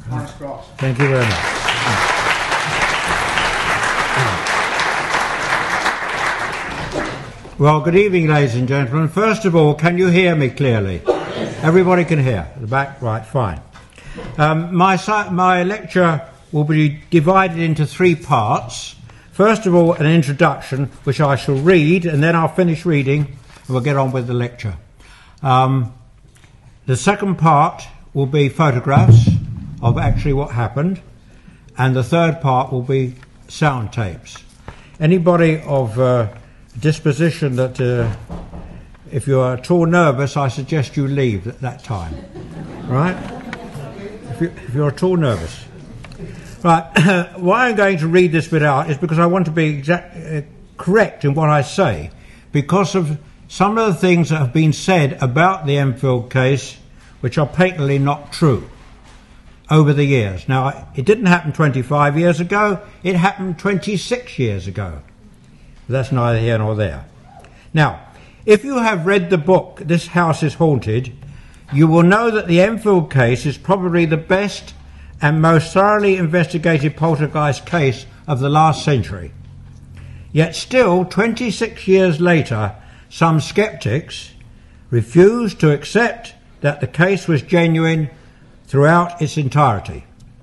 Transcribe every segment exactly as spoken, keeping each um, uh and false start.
Thanks, Ross. Thank you very much. Well, good evening, ladies and gentlemen. First of all, can you hear me clearly? Everybody can hear. At the back, right, fine. Um, my, my lecture will be divided into three parts. First of all, an introduction, which I shall read, and then I'll finish reading, and we'll get on with the lecture. Um, the second part will be photographs of actually what happened, and the third part will be sound tapes. Anybody of uh, disposition that, uh, if you are at all nervous, I suggest you leave at that time, right? If, you, if you're at all nervous. Right, why I'm going to read this bit out is because I want to be exact, uh, correct in what I say, because of some of the things that have been said about the Enfield case which are patently not true over the years. Now, it didn't happen twenty-five years ago, it happened twenty-six years ago. But that's neither here nor there. Now, if you have read the book, This House is Haunted, you will know that the Enfield case is probably the best and most thoroughly investigated poltergeist case of the last century. Yet still, twenty-six years later, some sceptics refuse to accept that the case was genuine throughout its entirety.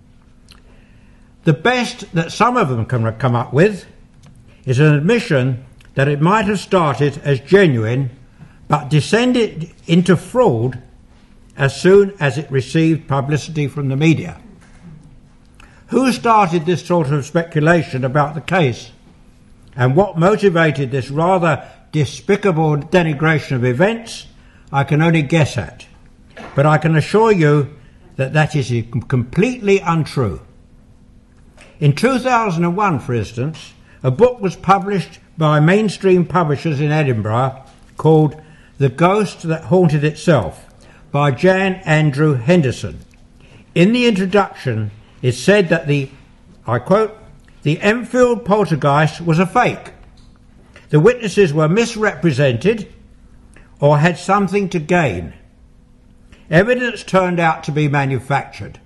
The best that some of them can come up with is an admission that it might have started as genuine but descended into fraud as soon as it received publicity from the media. Who started this sort of speculation about the case, and what motivated this rather despicable denigration of events, I can only guess at. But I can assure you that that is completely untrue. In two thousand one, for instance, a book was published by mainstream publishers in Edinburgh called The Ghost That Haunted Itself by Jan Andrew Henderson. In the introduction, it said that the, I quote, the Enfield poltergeist was a fake. The witnesses were misrepresented or had something to gain. Evidence turned out to be manufactured.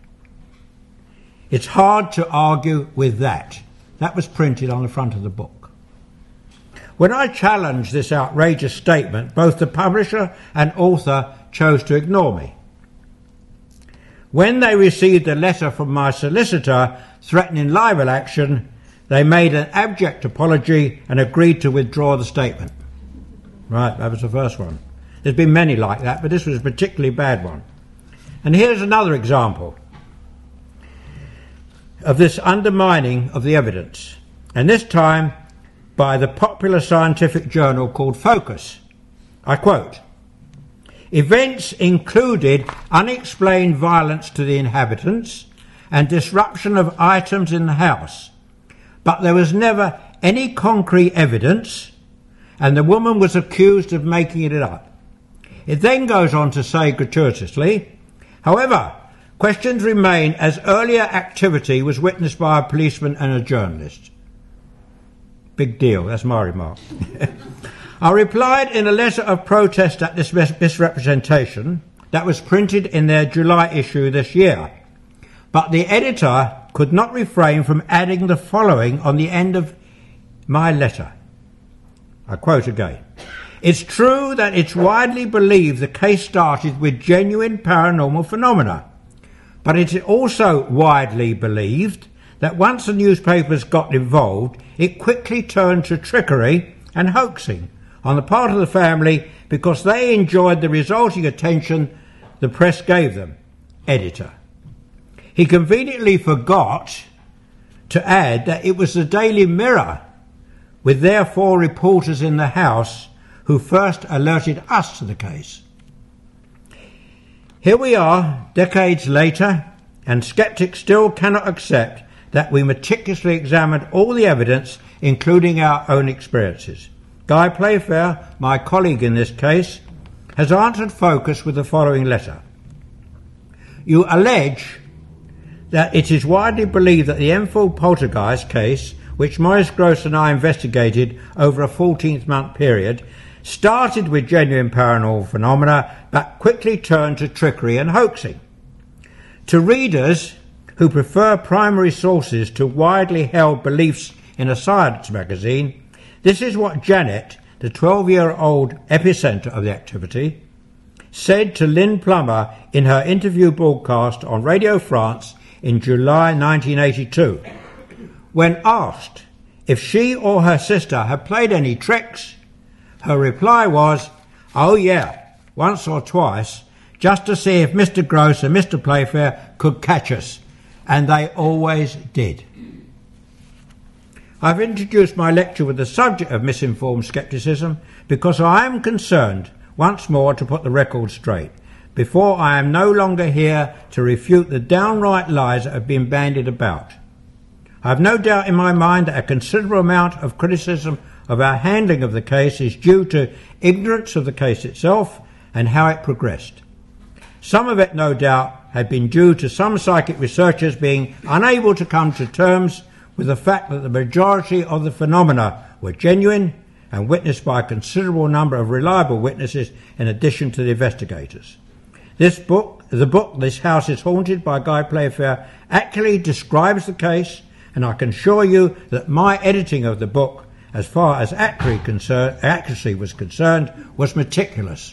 It's hard to argue with that. That was printed on the front of the book. When I challenged this outrageous statement, both the publisher and author chose to ignore me. When they received a letter from my solicitor threatening libel action, they made an abject apology and agreed to withdraw the statement. Right, that was the first one. There's been many like that, but this was a particularly bad one. And here's another example of this undermining of the evidence, and this time by the popular scientific journal called Focus. I quote, "Events included unexplained violence to the inhabitants and disruption of items in the house, but there was never any concrete evidence, and the woman was accused of making it up." It then goes on to say gratuitously, "However, questions remain as earlier activity was witnessed by a policeman and a journalist." Big deal, that's my remark. I replied in a letter of protest at this mis- misrepresentation that was printed in their July issue this year. But the editor could not refrain from adding the following on the end of my letter. I quote again. "It's true that it's widely believed the case started with genuine paranormal phenomena, but it's also widely believed that once the newspapers got involved, it quickly turned to trickery and hoaxing on the part of the family because they enjoyed the resulting attention the press gave them." Editor. He conveniently forgot to add that it was the Daily Mirror, with their four reporters in the house, who first alerted us to the case. Here we are, decades later, and sceptics still cannot accept that we meticulously examined all the evidence, including our own experiences. Guy Playfair, my colleague in this case, has answered Focus with the following letter. "You allege that it is widely believed that the Enfield poltergeist case, which Maurice Gross and I investigated over a fourteen-month period, started with genuine paranormal phenomena but quickly turned to trickery and hoaxing. To readers who prefer primary sources to widely held beliefs in a science magazine, this is what Janet, the twelve-year-old epicenter of the activity, said to Lynn Plummer in her interview broadcast on Radio France in July nineteen eighty-two. When asked if she or her sister had played any tricks, her reply was, "Oh yeah, once or twice, just to see if Mister Gross and Mister Playfair could catch us, and they always did." I've introduced my lecture with the subject of misinformed scepticism because I am concerned, once more, to put the record straight, before I am no longer here to refute the downright lies that have been bandied about. I have no doubt in my mind that a considerable amount of criticism of our handling of the case is due to ignorance of the case itself and how it progressed. Some of it, no doubt, had been due to some psychic researchers being unable to come to terms with the fact that the majority of the phenomena were genuine and witnessed by a considerable number of reliable witnesses in addition to the investigators. This book, the book This House is Haunted by Guy Playfair, accurately describes the case, and I can assure you that my editing of the book, as far as accuracy was concerned, was meticulous.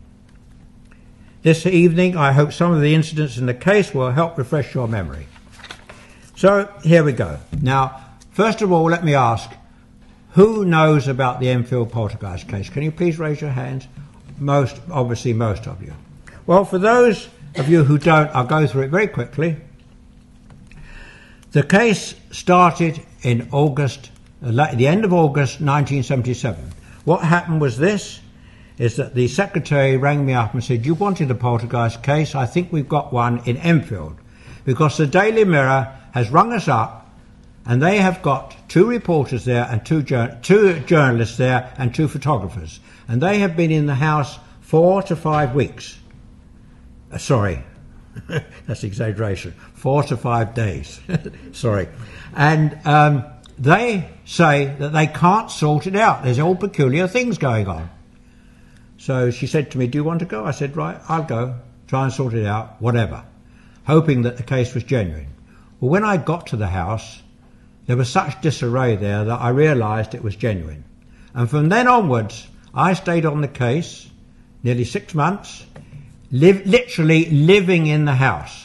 This evening, I hope some of the incidents in the case will help refresh your memory. So, here we go. Now, first of all, let me ask, who knows about the Enfield poltergeist case? Can you please raise your hands? Most, obviously most of you. Well, for those of you who don't, I'll go through it very quickly. The case started in August, the end of August nineteen seventy-seven. What happened was this, is that the secretary rang me up and said, "You wanted a poltergeist case, I think we've got one in Enfield." Because the Daily Mirror has rung us up and they have got two reporters there and two, jour- two journalists there and two photographers. And they have been in the house four to five weeks. Uh, sorry, that's exaggeration. Four to five days. Sorry. And um, they say that they can't sort it out. There's all peculiar things going on. So she said to me, "Do you want to go?" I said, "Right, I'll go. Try and sort it out, whatever," hoping that the case was genuine. Well, when I got to the house, there was such disarray there that I realised it was genuine. And from then onwards, I stayed on the case nearly six months, live, literally living in the house,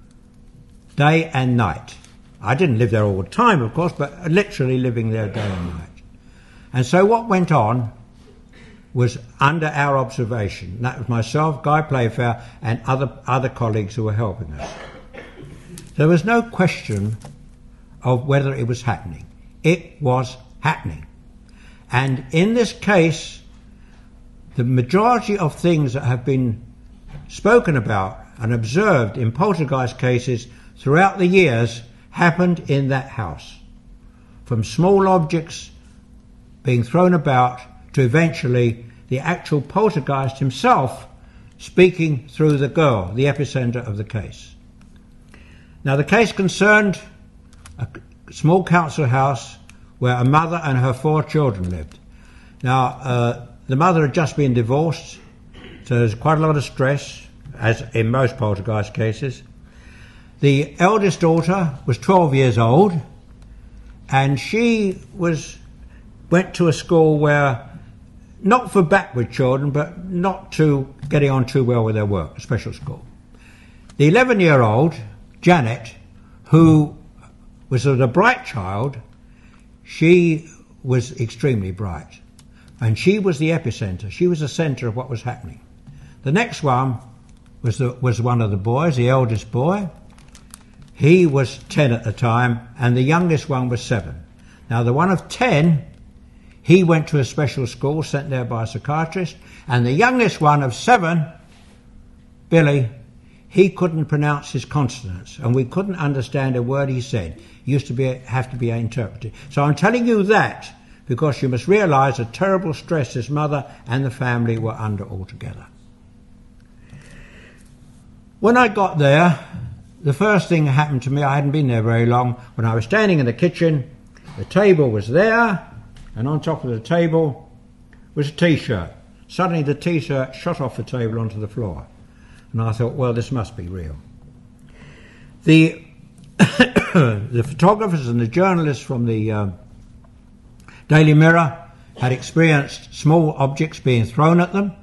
day and night. I didn't live there all the time, of course, but literally living there day and night. And so what went on was under our observation. That was myself, Guy Playfair, and other, other colleagues who were helping us. There was no question of whether it was happening. It was happening. And in this case, the majority of things that have been spoken about and observed in poltergeist cases throughout the years happened in that house. From small objects being thrown about to eventually the actual poltergeist himself speaking through the girl, the epicenter of the case. Now, the case concerned a small council house where a mother and her four children lived. Now, uh, the mother had just been divorced, so there's quite a lot of stress, as in most poltergeist cases. The eldest daughter was twelve years old, and she was went to a school where, not for backward children, but not too getting on too well with their work, a special school. The eleven-year-old, Janet, who was a bright child, she was extremely bright. And she was the epicenter. She was the center of what was happening. The next one was, the, was one of the boys, the eldest boy. He was ten at the time, and the youngest one was seven. Now, the one of ten, he went to a special school sent there by a psychiatrist, and the youngest one of seven, Billy, he couldn't pronounce his consonants, and we couldn't understand a word he said. He used to be have to be interpreted. So I'm telling you that because you must realise the terrible stress his mother and the family were under altogether. When I got there, the first thing that happened to me, I hadn't been there very long, when I was standing in the kitchen, the table was there, and on top of the table was a T-shirt. Suddenly the T-shirt shot off the table onto the floor. And I thought, well, this must be real. The the photographers and the journalists from the um, Daily Mirror had experienced small objects being thrown at them,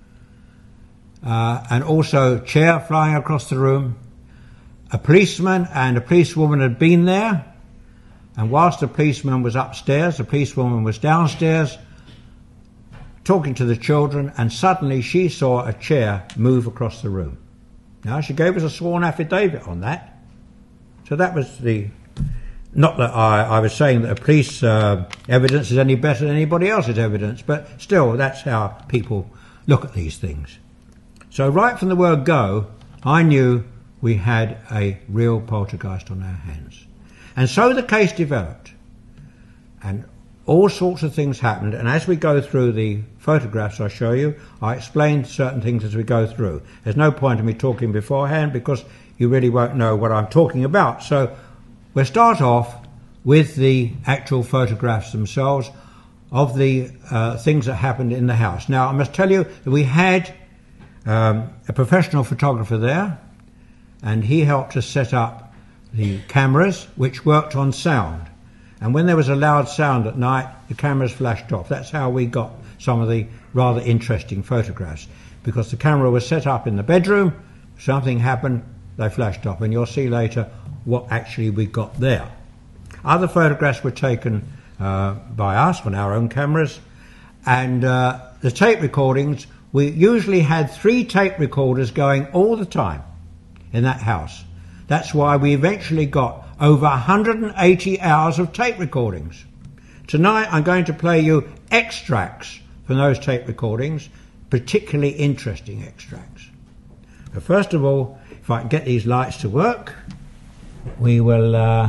uh, and also a chair flying across the room. A policeman and a policewoman had been there, and whilst the policeman was upstairs, the policewoman was downstairs talking to the children, and suddenly she saw a chair move across the room. Now, she gave us a sworn affidavit on that. So that was the... Not that I, I was saying that the police uh, evidence is any better than anybody else's evidence, but still, that's how people look at these things. So right from the word go, I knew we had a real poltergeist on our hands. And so the case developed, and all sorts of things happened, and as we go through the photographs I show you, I explain certain things as we go through. There's no point in me talking beforehand because you really won't know what I'm talking about. So we'll start off with the actual photographs themselves of the uh, things that happened in the house. Now, I must tell you that we had um, a professional photographer there, and he helped us set up the cameras, which worked on sound. And when there was a loud sound at night, the cameras flashed off. That's how we got some of the rather interesting photographs, because the camera was set up in the bedroom, something happened, they flashed off, and you'll see later what actually we got there. Other photographs were taken uh, by us on our own cameras, and uh, the tape recordings, we usually had three tape recorders going all the time in that house. That's why we eventually got over one hundred eighty hours of tape recordings. Tonight I'm going to play you extracts from those tape recordings, particularly interesting extracts. But first of all, if I can get these lights to work, we will... Uh,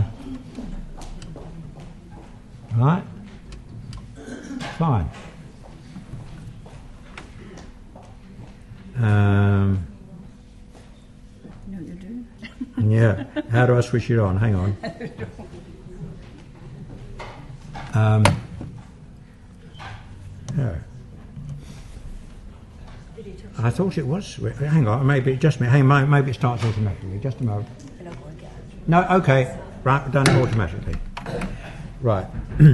right? Fine. Um... Yeah, how do I switch it on? Hang on. Um, yeah. I thought it was. Hang on, maybe it just me. Hang on, maybe it starts automatically. Just a moment. No, okay. Right, done it automatically. Right.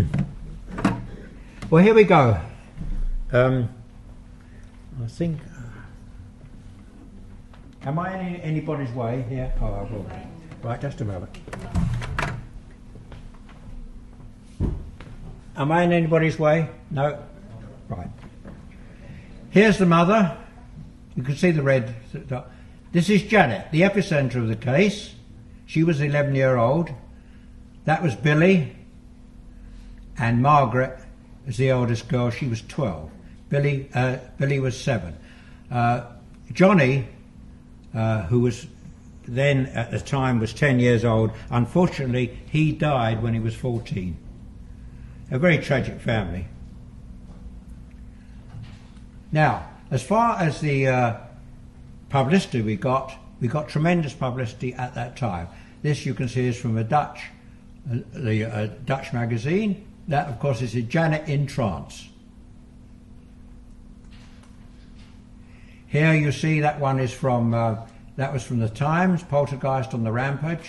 Well, here we go. Um, I think. Am I in anybody's way here? Oh, I will. Right, just a moment. Am I in anybody's way? No? Right. Here's the mother. You can see the red. This is Janet, the epicentre of the case. She was eleven year old. That was Billy. And Margaret is the oldest girl. She was twelve. Billy, uh, Billy was seven. Uh, Johnny... Uh, who was then at the time was ten years old. Unfortunately, he died when he was fourteen. A very tragic family. Now, as far as the uh, publicity we got, we got tremendous publicity at that time. This you can see is from a Dutch, uh, the uh, Dutch magazine. That, of course, is a Janet in Trance. Here you see that one is from, uh, that was from the Times, Poltergeist on the Rampage.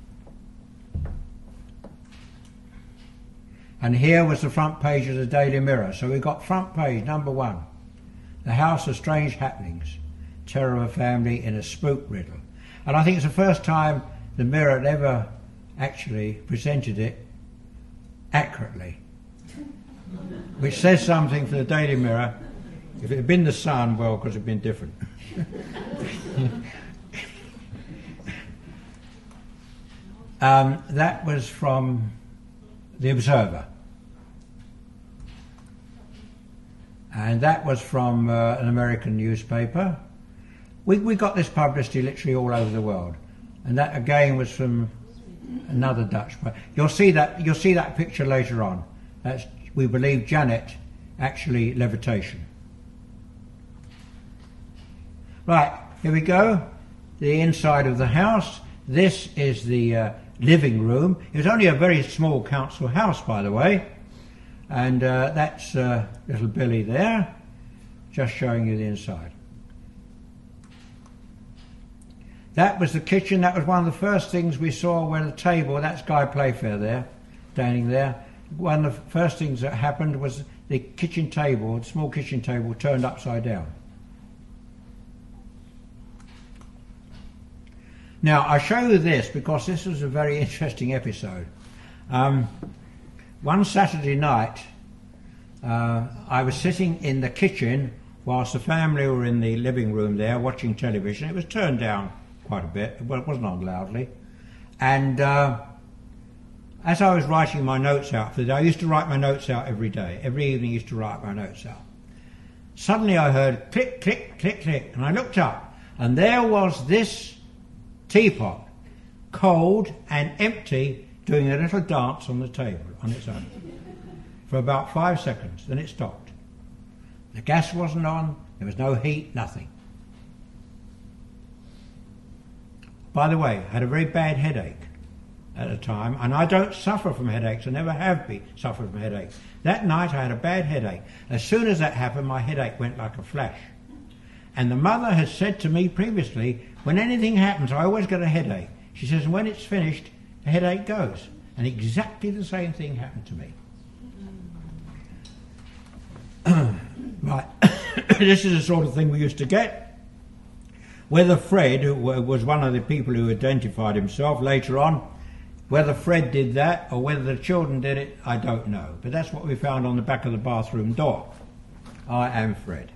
And here was the front page of the Daily Mirror. So we got front page, number one. The House of Strange Happenings. Terror of a Family in a Spook Riddle. And I think it's the first time the Mirror had ever actually presented it accurately. Which says something for the Daily Mirror. If it had been the Sun, well, because it had been different. um, that was from The Observer. And that was from uh, an American newspaper. We, we got this publicity literally all over the world. And that again was from another Dutch. You'll see that, you'll see that picture later on. That's, we believe, Janet, actually levitation. Right, here we go. The inside of the house. This is the uh, living room. It was only a very small council house, by the way. And uh, that's uh, little Billy there, just showing you the inside. That was the kitchen. That was one of the first things we saw where the table, that's Guy Playfair there, standing there. One of the first things that happened was the kitchen table, the small kitchen table, turned upside down. Now, I show you this because this was a very interesting episode. Um, one Saturday night, uh, I was sitting in the kitchen whilst the family were in the living room there watching television. It was turned down quite a bit, well, it wasn't on loudly. And uh, as I was writing my notes out for the day, I used to write my notes out every day. Every evening I used to write my notes out. Suddenly I heard click, click, click, click, and I looked up, and there was this teapot, cold and empty, doing a little dance on the table on its own for about five seconds. Then it stopped. The gas wasn't on, there was no heat, nothing. By the way, I had a very bad headache at the time, and I don't suffer from headaches, I never have been suffered from headaches. That night I had a bad headache. As soon as that happened, my headache went like a flash. And the mother has said to me previously, when anything happens, I always get a headache. She says, when it's finished, the headache goes. And exactly the same thing happened to me. Right, this is the sort of thing we used to get. Whether Fred, who was one of the people who identified himself later on, whether Fred did that or whether the children did it, I don't know. But that's what we found on the back of the bathroom door. I am Fred.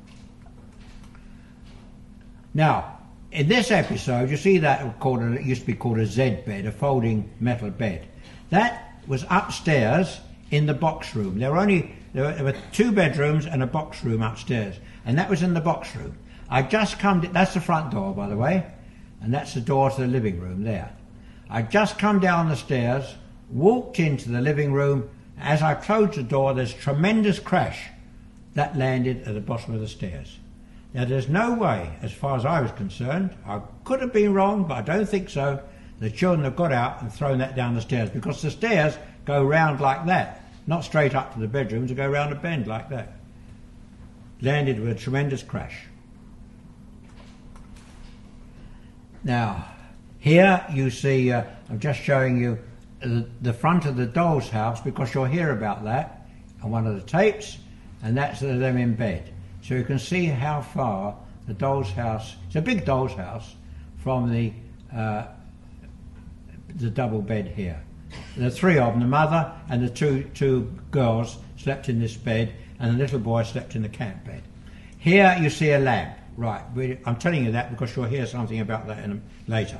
Now, in this episode, you see that called a, it used to be called a Z bed, a folding metal bed. That was upstairs in the box room. There were only there were, there were two bedrooms and a box room upstairs, and that was in the box room. I just come. That's the front door, by the way, and that's the door to the living room there. I just come down the stairs, walked into the living room. As I closed the door, there's a tremendous crash that landed at the bottom of the stairs. Now, there's no way, as far as I was concerned, I could have been wrong, but I don't think so, the children have got out and thrown that down the stairs, because the stairs go round like that, not straight up to the bedrooms, they go round a bend like that. Landed with a tremendous crash. Now, here you see, uh, I'm just showing you the, the front of the doll's house, because you'll hear about that on one of the tapes, and that's them in bed. So you can see how far the doll's house, it's a big doll's house, from the uh, the double bed here. The three of them, the mother and the two, two girls, slept in this bed, and the little boy slept in the camp bed. Here you see a lamp. Right, we, I'm telling you that because you'll hear something about that in a, later.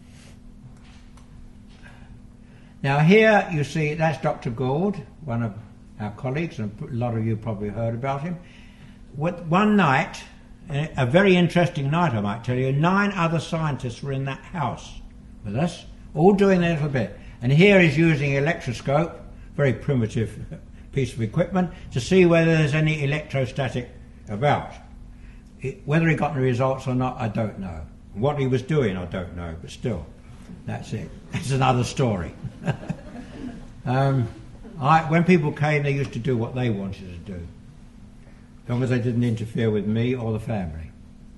Now here you see, that's Doctor Gould, one of our colleagues, and a lot of you probably heard about him. One night, a very interesting night I might tell you, nine other scientists were in that house with us, all doing their little bit. And here he's using an electroscope, very primitive piece of equipment, to see whether there's any electrostatic about. It, whether he got any results or not, I don't know. What he was doing, I don't know, but still, that's it. It's another story. um, I, when people came, they used to do what they wanted to do, as long as they didn't interfere with me or the family.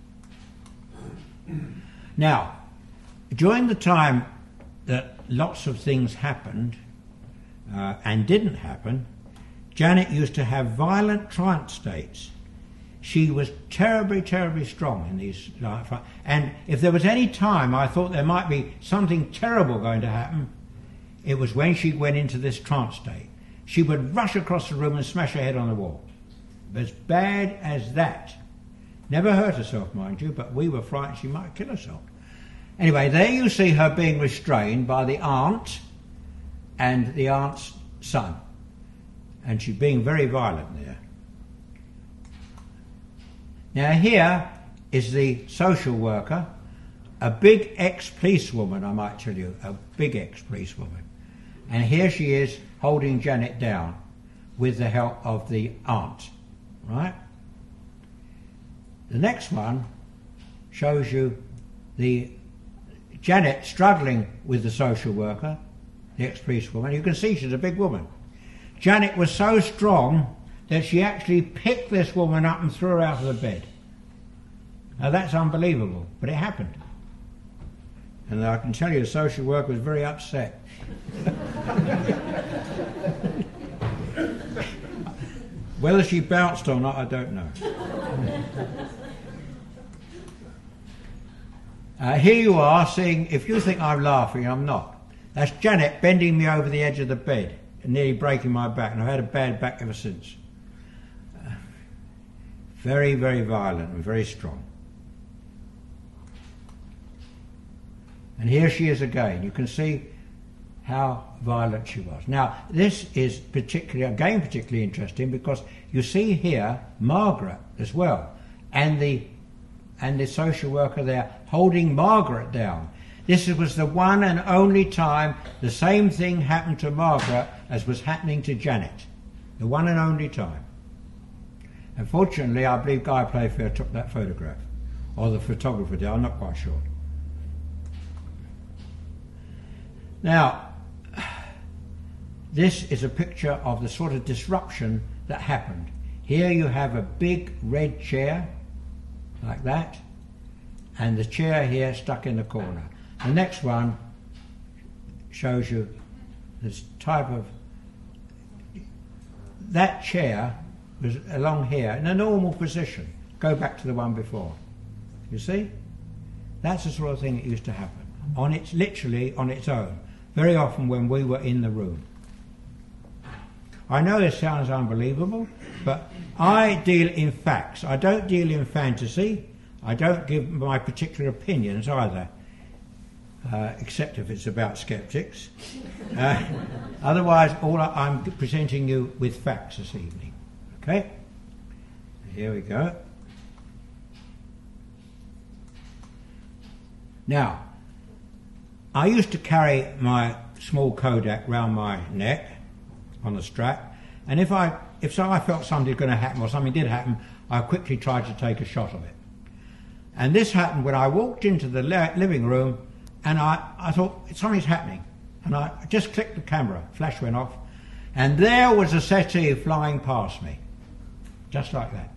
Now, during the time that lots of things happened uh, and didn't happen, Janet used to have violent trance states. She was terribly, terribly strong in these, and if there was any time I thought there might be something terrible going to happen, it was when she went into this trance state. She would rush across the room and smash her head on the wall. As bad as that. Never hurt herself, mind you, but we were frightened she might kill herself. Anyway, there you see her being restrained by the aunt and the aunt's son. And she's being very violent there. Now here is the social worker, a big ex-policewoman, I might tell you, a big ex-policewoman. And here she is holding Janet down with the help of the aunt, right? The next one shows you the Janet struggling with the social worker, the ex-policewoman. You can see she's a big woman. Janet was so strong that she actually picked this woman up and threw her out of the bed. Now that's unbelievable, but it happened. And I can tell you the social worker was very upset. Whether she bounced or not, I don't know. uh, here you are seeing, if you think I'm laughing, I'm not. That's Janet bending me over the edge of the bed and nearly breaking my back, and I've had a bad back ever since. Uh, very, very violent and very strong. And here she is again. You can see how violent she was. Now, this is particularly, again, particularly interesting because you see here Margaret as well, and the and the social worker there holding Margaret down. This was the one and only time the same thing happened to Margaret as was happening to Janet. The one and only time. Unfortunately, I believe Guy Playfair took that photograph, or the photographer did, I'm not quite sure. Now, this is a picture of the sort of disruption that happened. Here you have a big red chair, like that, and the chair here stuck in the corner. The next one shows you this type of... That chair was along here in a normal position. Go back to the one before. You see? That's the sort of thing that used to happen. On its, literally on its own. Very often when we were in the room. I know this sounds unbelievable, but I deal in facts. I don't deal in fantasy. I don't give my particular opinions either, uh, except if it's about skeptics. Uh, otherwise, all I, I'm presenting you with facts this evening. Okay? Here we go. Now, I used to carry my small Kodak round my neck on the strap, and if I if so I felt something was going to happen or something did happen, I quickly tried to take a shot of it. And this happened when I walked into the living room, and I, I thought something's happening, and I just clicked the camera, flash went off, and there was a settee flying past me, just like that.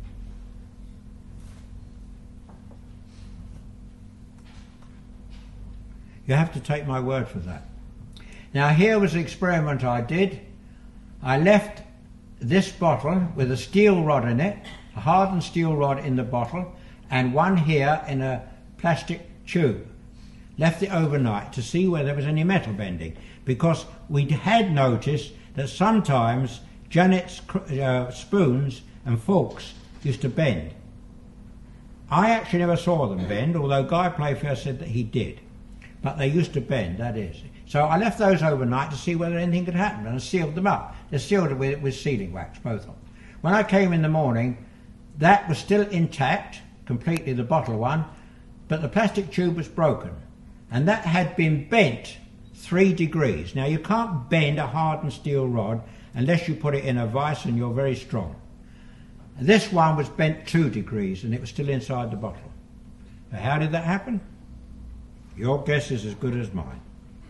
You have to take my word for that. Now here was the experiment I did. I left this bottle with a steel rod in it, a hardened steel rod in the bottle, and one here in a plastic tube. Left it overnight to see whether there was any metal bending, because we had noticed that sometimes Janet's uh, spoons and forks used to bend. I actually never saw them bend, although Guy Playfair said that he did. But they used to bend, that is. So I left those overnight to see whether anything could happen, and I sealed them up. They're sealed with, with sealing wax, both of them. When I came in the morning, that was still intact, completely the bottle one, but the plastic tube was broken. And that had been bent three degrees. Now you can't bend a hardened steel rod unless you put it in a vise and you're very strong. And this one was bent two degrees and it was still inside the bottle. Now, how did that happen? Your guess is as good as mine.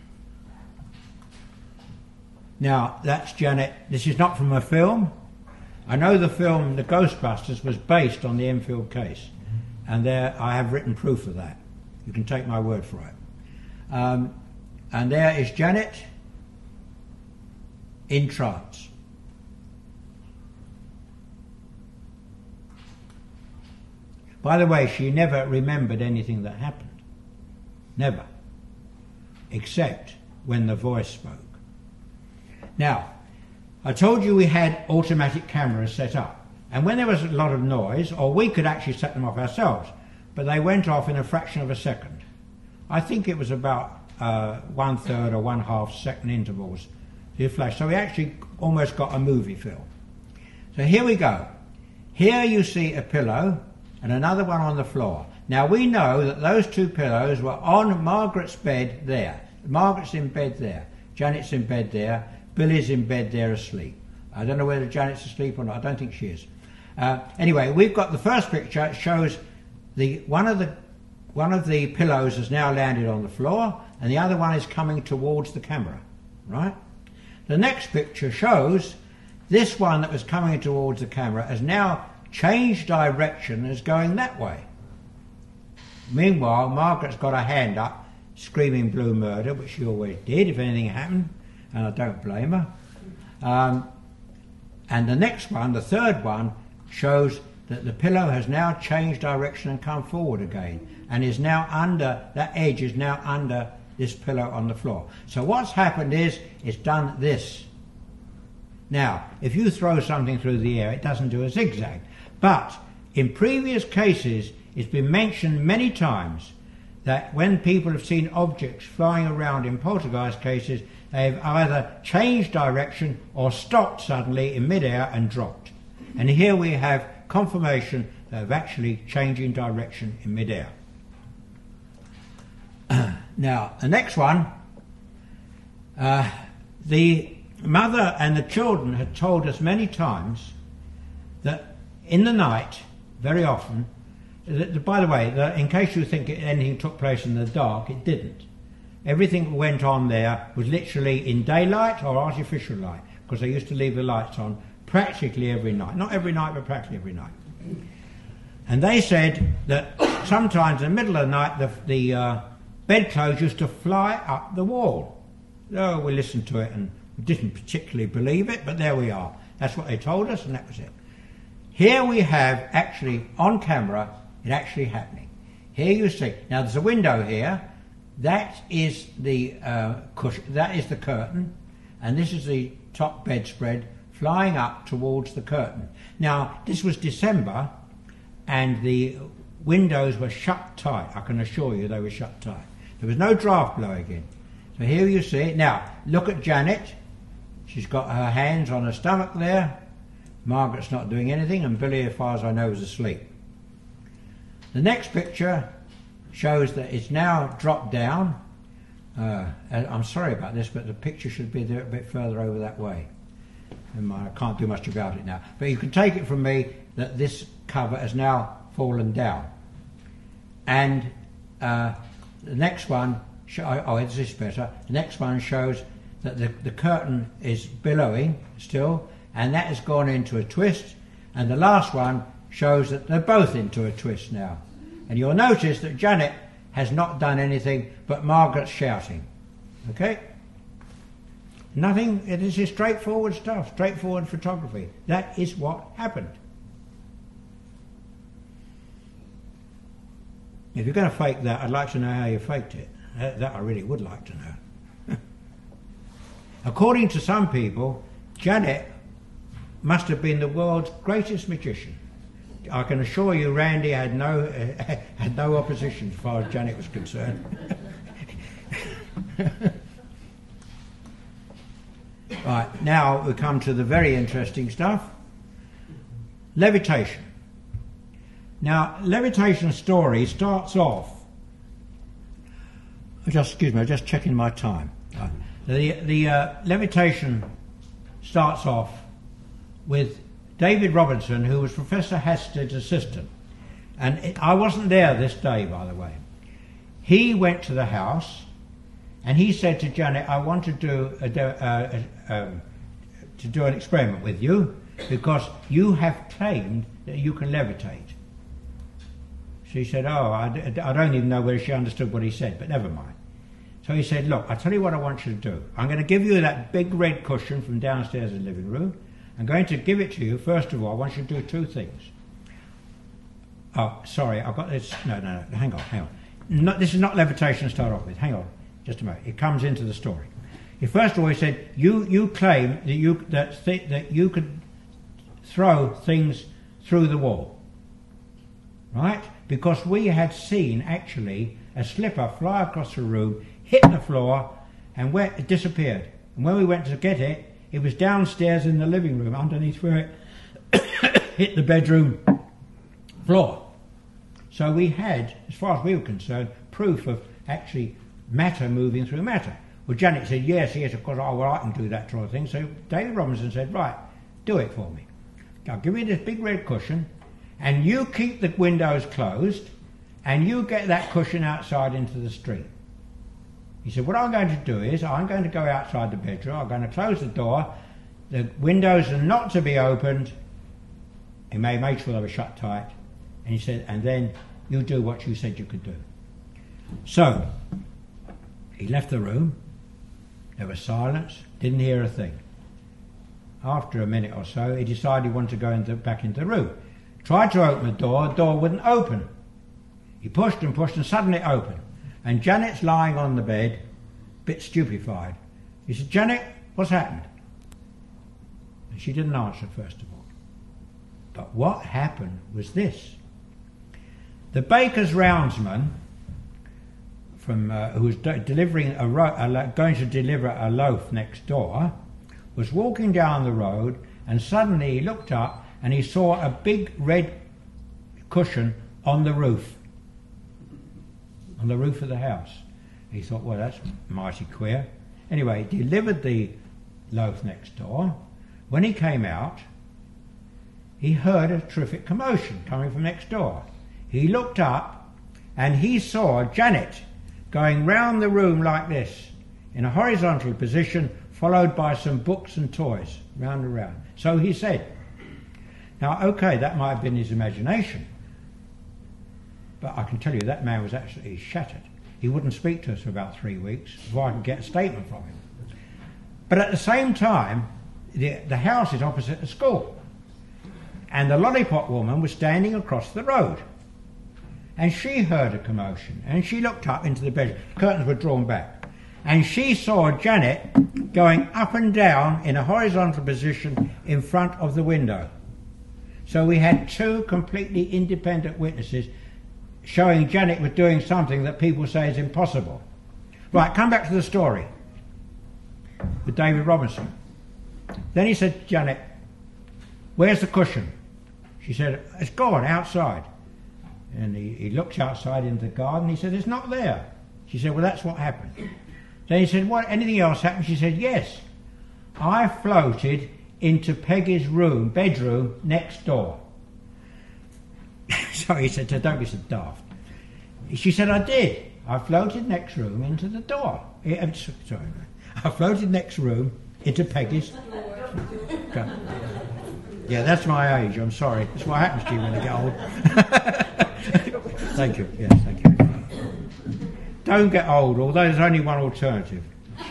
Now, that's Janet. This is not from a film. I know the film The Ghostbusters was based on the Enfield case, and there I have written proof of that. You can take my word for it. Um, and there is Janet in trance. By the way, she never remembered anything that happened. Never. Except when the voice spoke. Now, I told you we had automatic cameras set up, and when there was a lot of noise, or we could actually set them off ourselves, but they went off in a fraction of a second. I think it was about uh, one third or one half second intervals to flash, so we actually almost got a movie film. So here we go. Here you see a pillow and another one on the floor. Now we know that those two pillows were on Margaret's bed there. Margaret's in bed there. Janet's in bed there. Billy's in bed there asleep. I don't know whether Janet's asleep or not. I don't think she is. Uh, anyway, we've got the first picture. It shows the one of the one of the pillows has now landed on the floor, and the other one is coming towards the camera. Right? The next picture shows this one that was coming towards the camera has now changed direction and is going that way. Meanwhile, Margaret's got her hand up screaming blue murder, which she always did if anything happened, and I don't blame her. Um, and the next one, the third one, shows that the pillow has now changed direction and come forward again, and is now under, that edge is now under this pillow on the floor. So what's happened is, it's done this. Now, if you throw something through the air, it doesn't do a zigzag. But in previous cases, it's been mentioned many times that when people have seen objects flying around in poltergeist cases, they have either changed direction or stopped suddenly in midair and dropped. And here we have confirmation of actually changing direction in midair. Now, the next one, uh, the mother and the children had told us many times that in the night, very often, that, by the way, that in case you think anything took place in the dark, it didn't. Everything that went on there was literally in daylight or artificial light, because they used to leave the lights on practically every night. Not every night, but practically every night. And they said that sometimes in the middle of the night, the, the uh, bedclothes used to fly up the wall. Oh, we listened to it and didn't particularly believe it, but there we are. That's what they told us, and that was it. Here we have actually, on camera, it actually happening. Here you see, now there's a window here, that is the uh, cushion, that is the curtain, and this is the top bedspread flying up towards the curtain. Now, this was December, and the windows were shut tight. I can assure you they were shut tight. There was no draft blowing in. So here you see it. Now, look at Janet. She's got her hands on her stomach there. Margaret's not doing anything, and Billy, as far as I know, is asleep. The next picture shows that it's now dropped down. Uh, I'm sorry about this, but the picture should be there a bit further over that way. And I can't do much about it now. But you can take it from me that this cover has now fallen down. And uh, the next one, show, oh, this is better. The next one shows that the, the curtain is billowing still, and that has gone into a twist. And the last one shows that they're both into a twist now. And you'll notice that Janet has not done anything, but Margaret's shouting. Okay? Nothing, it is just straightforward stuff, straightforward photography. That is what happened. If you're going to fake that, I'd like to know how you faked it. That, that I really would like to know. According to some people, Janet must have been the world's greatest magician. I can assure you Randy had no, uh, had no opposition as far as Janet was concerned. Right, now we come to the very interesting stuff. Levitation. Now, levitation story starts off, just excuse me, I'm just checking my time. Uh, the the uh, levitation starts off with David Robinson, who was Professor Hasted's assistant. And it, I wasn't there this day, by the way. He went to the house and he said to Janet, I want to do a, a, a, um, to do an experiment with you, because you have claimed that you can levitate. She said, oh, I, I don't even know whether she understood what he said, but never mind. So he said, look, I'll tell you what I want you to do. I'm going to give you that big red cushion from downstairs in the living room. I'm going to give it to you. First of all, I want you to do two things. Oh, sorry, I've got this. No, no, no, hang on, hang on. Not, this is not levitation to start off with. Hang on, just a moment. It comes into the story. He, first of all, he said, you, you claim that you, that, th- that you could throw things through the wall. Right? Because we had seen, actually, a slipper fly across the room, hit the floor, and where it disappeared. And when we went to get it, it was downstairs in the living room, underneath where it hit the bedroom floor. So we had, as far as we were concerned, proof of actually matter moving through matter. Well, Janet said, yes, yes, of course, oh, well, I can do that sort of thing. So David Robinson said, right, do it for me. Now, give me this big red cushion, and you keep the windows closed, and you get that cushion outside into the street. He said, what I'm going to do is, I'm going to go outside the bedroom, I'm going to close the door, the windows are not to be opened. He made, made sure they were shut tight. And he said, and then you do what you said you could do. So, He left the room. There was silence, didn't hear a thing. After a minute or so, he decided he wanted to go into, back into the room. Tried to open the door, the door wouldn't open. He pushed and pushed and suddenly it opened. And Janet's lying on the bed, a bit stupefied. He said, "Janet, what's happened?" And she didn't answer first of all. But what happened was this. The baker's roundsman, from uh, who was de- delivering a, ro- a lo- going to deliver a loaf next door, was walking down the road, and suddenly he looked up and he saw a big red cushion on the roof, on the roof of the house. He thought, well, that's mighty queer. Anyway, he delivered the loaf next door. When he came out, he heard a terrific commotion coming from next door. He looked up and he saw Janet going round the room like this, in a horizontal position, followed by some books and toys, round and round. So he said, now, okay, that might have been his imagination, but I can tell you that man was absolutely shattered. He wouldn't speak to us for about three weeks before I could get a statement from him. But at the same time, the, the house is opposite the school, and the lollipop woman was standing across the road. And she heard a commotion, and she looked up into the bedroom. Curtains were drawn back. And she saw Janet going up and down in a horizontal position in front of the window. So we had two completely independent witnesses showing Janet was doing something that people say is impossible. Right, come back to the story with David Robinson. Then he said, "Janet, where's the cushion?" She said, "It's gone outside." And he, he looked outside into the garden. He said, "It's not there." She said, "Well, that's what happened." Then he said, "What? Anything else happened?" She said, "Yes. I floated into Peggy's room, bedroom, next door." So he said, "Don't be so daft." She said, "I did. I floated next room into the door. Uh, sorry, I floated next room into Peggy's." Yeah, that's my age. I'm sorry. That's what happens to you when you get old. Thank you. Yes, thank you. Don't get old, although there's only one alternative.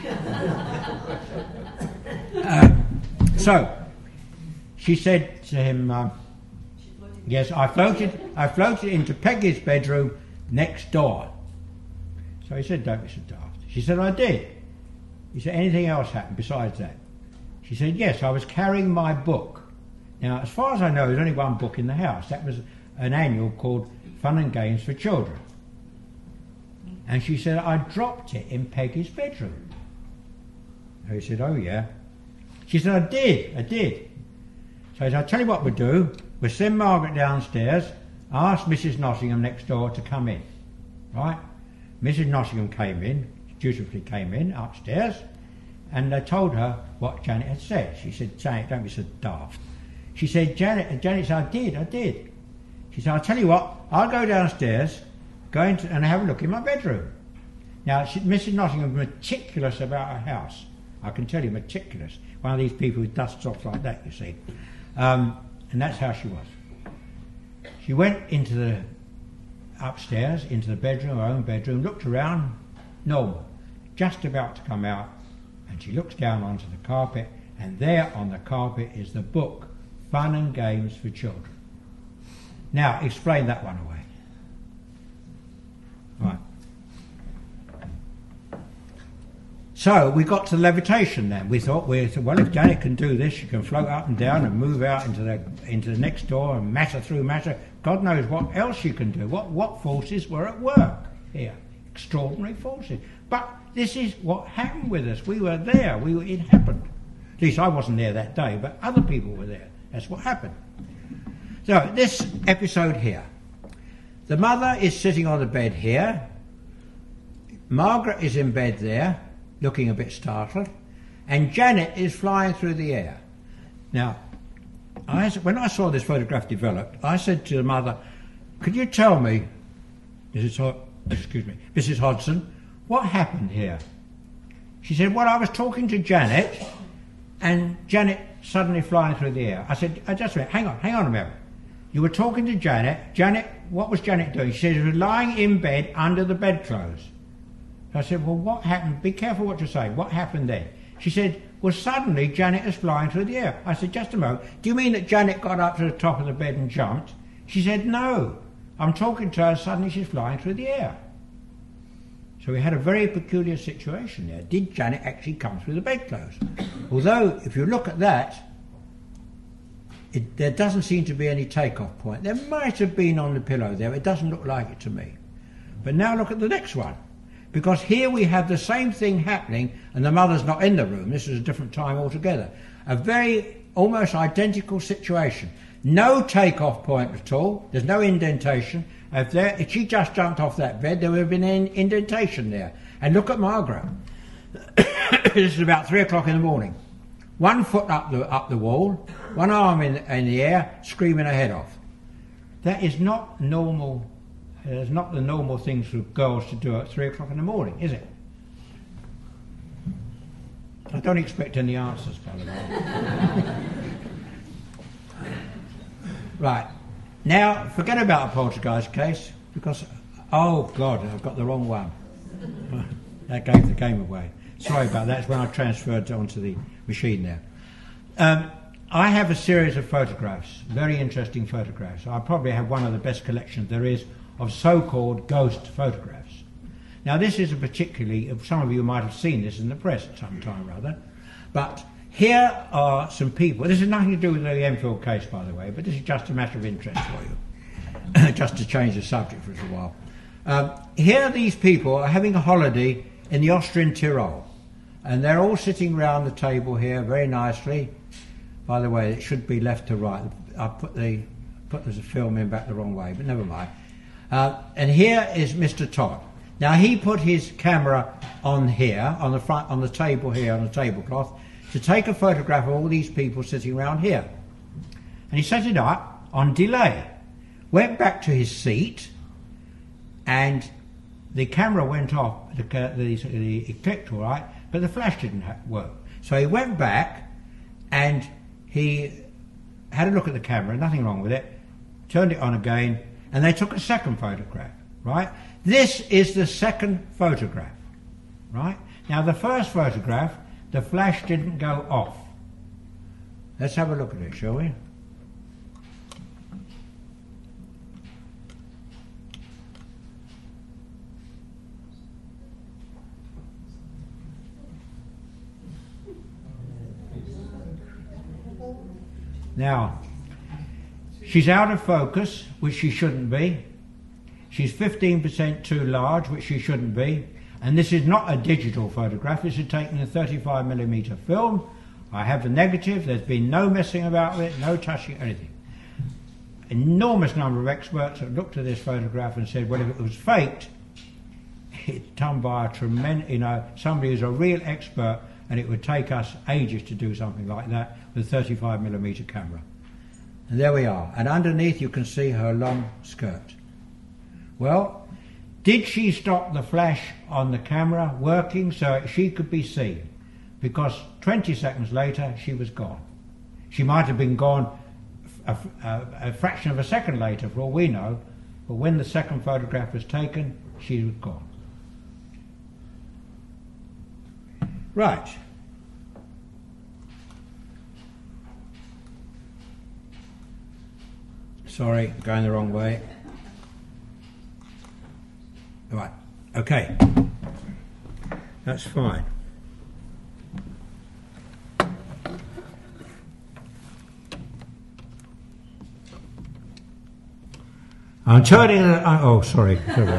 uh, so, she said to him, uh, "Yes, I floated. I floated into Peggy's bedroom next door." So he said, "Don't be so daft." She said, "I did." He said, "Anything else happened besides that?" She said, "Yes, I was carrying my book." Now, as far as I know, there's only one book in the house. That was an annual called Fun and Games for Children. And she said, "I dropped it in Peggy's bedroom." And he said, "Oh, yeah." She said, "I did, I did." So he said, "I'll tell you what we'll do. We'll send Margaret downstairs, ask Missus Nottingham next door to come in." Right? Missus Nottingham came in, dutifully came in upstairs, and they told her what Janet had said. She said, "Janet, don't be so daft." She said, Janet, Janet said, "I did, I did." She said, "I'll tell you what, I'll go downstairs go into, and have a look in my bedroom." Now, she, Missus Nottingham was meticulous about her house. I can tell you, meticulous. One of these people who dusts off like that, you see. Um, and that's how she was. She went into the upstairs, into the bedroom, her own bedroom, looked around, normal, just about to come out, and she looks down onto the carpet, and there on the carpet is the book, Fun and Games for Children. Now, explain that one away. Right. So we got to levitation then. We thought, we said, well, if Janet can do this, she can float up and down and move out into the into the next door and matter through matter. God knows what else she can do. What what forces were at work here? Extraordinary forces. But this is what happened with us. We were there. We were, it happened. At least I wasn't there that day, but other people were there. That's what happened. So this episode here, the mother is sitting on the bed here. Margaret is in bed there, looking a bit startled, and Janet is flying through the air. Now, I, when I saw this photograph developed, I said to the mother, "Could you tell me, Missus Hod- excuse me, Missus Hodson, what happened here?" She said, "Well, I was talking to Janet, and Janet suddenly flying through the air." I said, oh, "Just a minute, hang on, hang on a minute. You were talking to Janet. Janet, what was Janet doing?" She said she was lying in bed under the bedclothes. I said, well, what happened? Be careful what you're saying. What happened then? She said, well, suddenly Janet was flying through the air. I said, just a moment. Do you mean that Janet got up to the top of the bed and jumped? She said, no. I'm talking to her and suddenly she's flying through the air. So we had a very peculiar situation there. Did Janet actually come through the bedclothes? Although, if you look at that, it, there doesn't seem to be any takeoff point. There might have been on the pillow there. It doesn't look like it to me. But now look at the next one. Because here we have the same thing happening and the mother's not in the room. This is a different time altogether. A very almost identical situation. No takeoff point at all. There's no indentation. If, there, if she just jumped off that bed, there would have been an indentation there. And look at Margaret. This is about three o'clock in the morning. One foot up the, up the wall, one arm in, in the air, screaming her head off. That is not normal. It's not the normal things for girls to do at three o'clock in the morning, is it? I don't expect any answers, by the way. Right. Now, forget about a poltergeist case, because, oh God, I've got the wrong one. That gave the game away. Sorry about that. It's when I transferred onto the machine there. Um, I have a series of photographs, very interesting photographs. I probably have one of the best collections there is of so-called ghost photographs. Now this is a particularly, some of you might have seen this in the press at some time or other, but here are some people. This has nothing to do with the Enfield case, by the way, but this is just a matter of interest for you, just to change the subject for a little while. Um, here these people are having a holiday in the Austrian Tyrol, and they're all sitting round the table here very nicely. By the way, it should be left to right. I put the put the film in back the wrong way, but never mind. Uh, and here is Mister Todd. Now he put his camera on here, on the front, on the table here, on the tablecloth, to take a photograph of all these people sitting around here. And he set it up on delay. Went back to his seat, and the camera went off. The, the, the it clicked all right, but the flash didn't work. So he went back, and he had a look at the camera. Nothing wrong with it. Turned it on again. And they took a second photograph, right? This is the second photograph, right? Now the first photograph, the flash didn't go off. Let's have a look at it, shall we? Now, she's out of focus, which she shouldn't be. She's fifteen percent too large, which she shouldn't be. And this is not a digital photograph. This is taken in a thirty-five millimeter film. I have the negative. There's been no messing about with it, no touching, anything. Enormous number of experts have looked at this photograph and said, well, if it was faked, it's done by a tremendous, you know, somebody who's a real expert, and it would take us ages to do something like that with a thirty-five millimeter camera. And there we are. And underneath you can see her long skirt. Well, did she stop the flash on the camera working so she could be seen? Because twenty seconds later she was gone. She might have been gone a, a, a fraction of a second later for all we know, but when the second photograph was taken, she was gone. Right. Sorry, going the wrong way. Right, okay. That's fine. I'm turning the... Oh, sorry.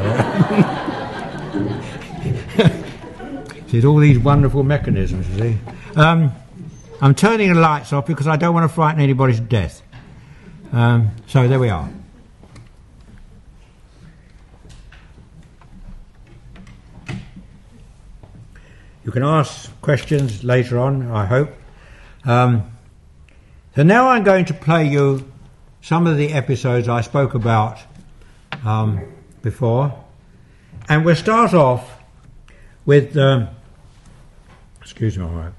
See, all these wonderful mechanisms, you see. Um, I'm turning the lights off because I don't want to frighten anybody to death. Um, so there we are. You can ask questions later on, I hope. Um, so now I'm going to play you some of the episodes I spoke about um, before. And we'll start off with... Um, excuse me, all right.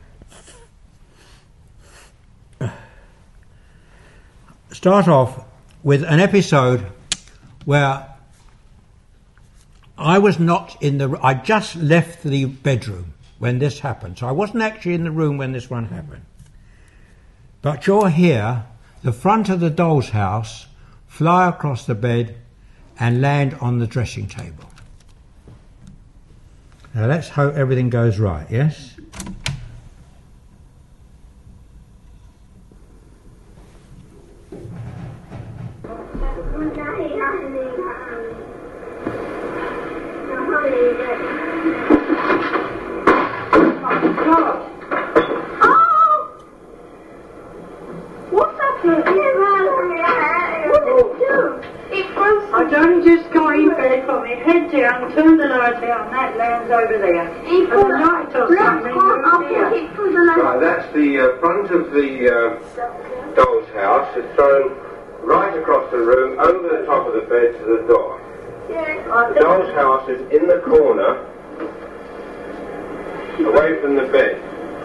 Start off with an episode where I was not in the... I just left the bedroom when this happened, so I wasn't actually in the room when this one happened. But you'll hear the front of the doll's house fly across the bed and land on the dressing table. Now let's hope everything goes right, yes? I'd only just got in bed, put my head down, turned the light out, and that lands over there. He And the light or something moved here. Right, that's the uh, front of the uh, doll's house. It's thrown right across the room, over the top of the bed to the door. The doll's house is in the corner, away from the bed.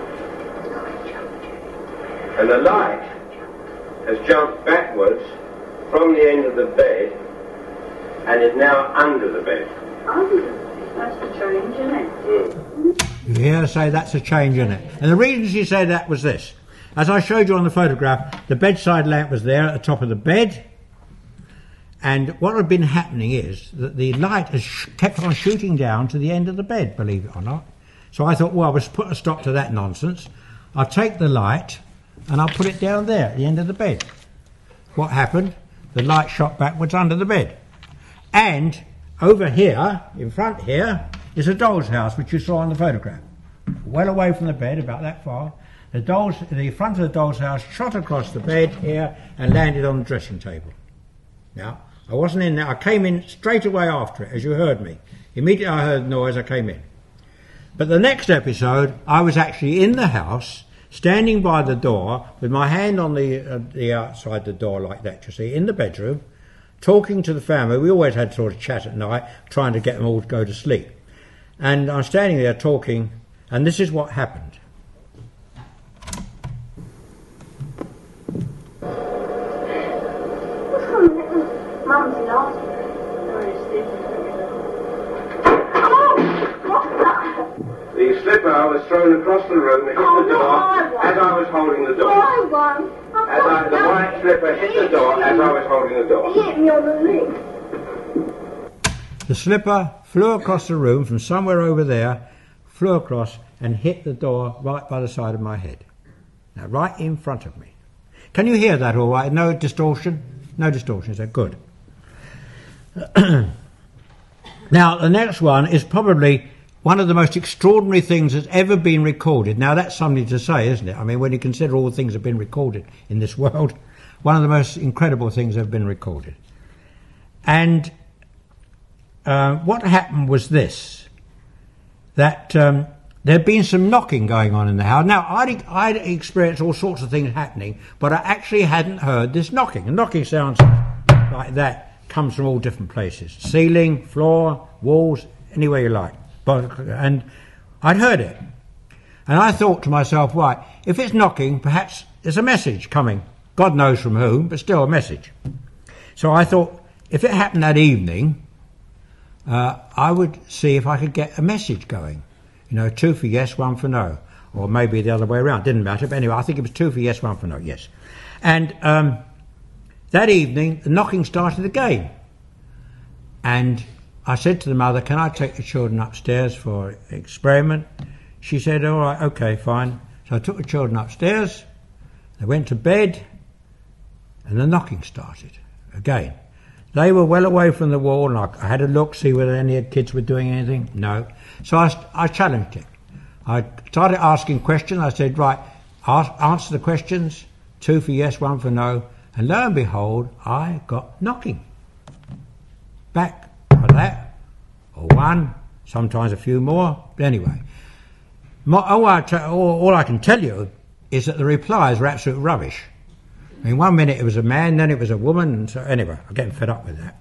And the light has jumped backwards from the end of the bed and is now under the bed. That's the change, isn't it? Mm. You hear her say that's a change in it. And the reason she said that was this. As I showed you on the photograph, the bedside lamp was there at the top of the bed, and what had been happening is that the light has sh- kept on shooting down to the end of the bed, believe it or not. So I thought, well, let's put a stop to that nonsense. I'll take the light and I'll put it down there at the end of the bed. What happened? The light shot backwards under the bed. And over here, in front here, is a doll's house, which you saw on the photograph. Well away from the bed, about that far. The doll's, the front of the doll's house shot across the bed here and landed on the dressing table. Now, I wasn't in there. I came in straight away after it, as you heard me. Immediately I heard the noise, I came in. But the next episode, I was actually in the house, standing by the door, with my hand on the, uh, the outside the door like that, you see, in the bedroom, talking to the family. We always had sort of chat at night, trying to get them all to go to sleep. And I'm standing there talking, and this is what happened. Mum's lost. Oh, what's that? The slipper was thrown across the room, hit Oh, the no, door I won. as I was holding the door. I won. As I, the white slipper hit the door as I was holding the door. He hit me on the leg. The slipper flew across the room from somewhere over there, flew across and hit the door right by the side of my head. Now, right in front of me. Can you hear that all right? No distortion? No distortion, is that good? Now, the next one is probably one of the most extraordinary things that's ever been recorded. Now, that's something to say, isn't it? I mean, when you consider all the things that have been recorded in this world, one of the most incredible things that have been recorded. And uh, what happened was this, that um, there had been some knocking going on in the house. Now, I'd, I'd experienced all sorts of things happening, but I actually hadn't heard this knocking. And knocking sounds like that comes from all different places. Ceiling, floor, walls, anywhere you like. But, and I'd heard it. And I thought to myself, right, if it's knocking, perhaps there's a message coming. God knows from whom, but still a message. So I thought, if it happened that evening, uh, I would see if I could get a message going. You know, two for yes, one for no. Or maybe the other way around. Didn't matter. But anyway, I think it was two for yes, one for no. Yes. And um, that evening, the knocking started again. And I said to the mother, can I take the children upstairs for an experiment? She said, all right, okay, fine. So I took the children upstairs. They went to bed. And the knocking started again. They were well away from the wall, and I, I had a look, see whether any kids were doing anything. No. So I, I challenged it. I started asking questions. I said, right, ask, answer the questions. Two for yes, one for no. And lo and behold, I got knocking. Back like that. Or one, sometimes a few more. But anyway, my, all, I t- all, all I can tell you is that the replies were absolute rubbish. I mean, one minute it was a man, then it was a woman, and so anyway, I'm getting fed up with that.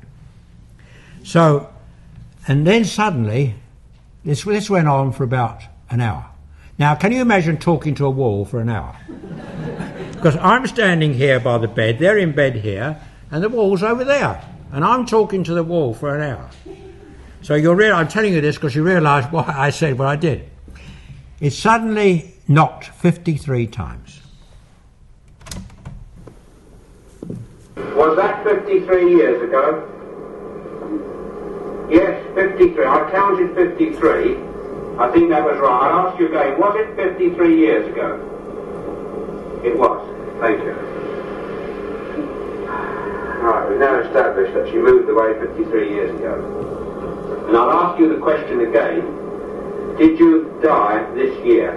So, and then suddenly, this, this went on for about an hour. Now, can you imagine talking to a wall for an hour? Because I'm standing here by the bed, they're in bed here, and the wall's over there, and I'm talking to the wall for an hour. So you'll real I'm telling you this because you realise why I said what I did. It suddenly knocked fifty-three times. Was that fifty-three years ago? Yes, fifty-three. I counted fifty-three. I think that was right. I'll ask you again, was it fifty-three years ago? It was. Thank you. Right, we've now established that she moved away fifty-three years ago. And I'll ask you the question again. Did you die this year?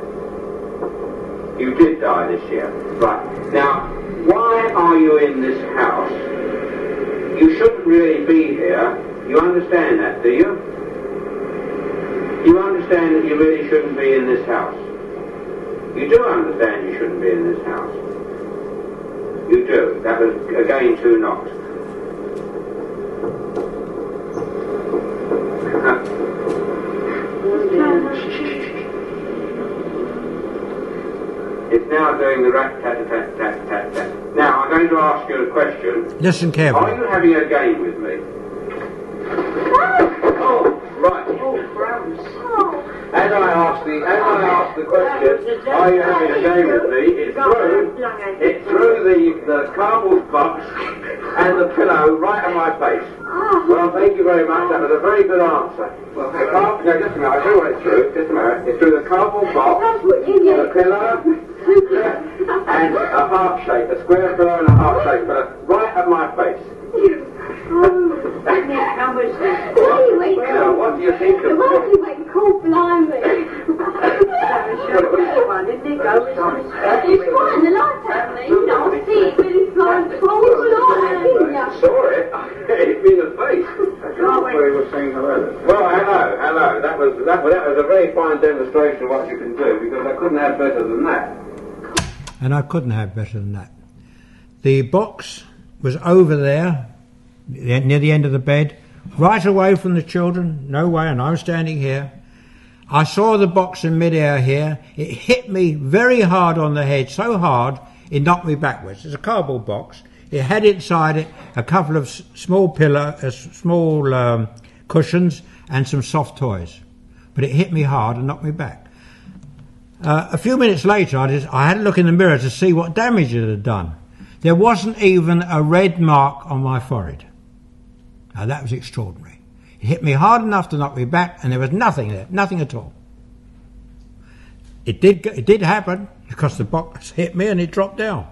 You did die this year. Right. Now, why are you in this house? You shouldn't really be here. You understand that, do you? You understand that you really shouldn't be in this house. You do understand you shouldn't be in this house. You do. That was, again, two knocks. It's now doing the rat tat tat tat tat tat. Now, I'm going to ask you a question. Listen carefully. Are you having a game with me? Oh, right. As I asked the, as I asked the question, are you having a game with me? It threw, it threw the, the cardboard box and the pillow right at my face. Well, thank you very much. That was a very good answer. Well, the car, no, just a minute. I'll tell you what it threw. Just a minute. It threw the cardboard box, the pillow, and a heart shape, a square pillow and a heart shape pillow right at my face. Now, what do you think of Why do you went cold blimey? It's fine, the light at me, you know, I see it really flying cold blimey. You saw it? It hit me in the face. Well, hello, hello. That was, that, was, that was a very fine demonstration of what you can do, because I couldn't have better than that. And I couldn't have better than that. The box was over there, near the end of the bed, right away from the children, no way, and I was standing here. I saw the box in midair here. It hit me very hard on the head, so hard it knocked me backwards. It's a cardboard box. It had inside it a couple of s small pillow, uh, small um, cushions and some soft toys. But it hit me hard and knocked me back. Uh, a few minutes later, I, just, I had a look in the mirror to see what damage it had done. There wasn't even a red mark on my forehead. Now that was extraordinary. It hit me hard enough to knock me back, and there was nothing there, nothing at all. It did, it did happen because the box hit me and it dropped down.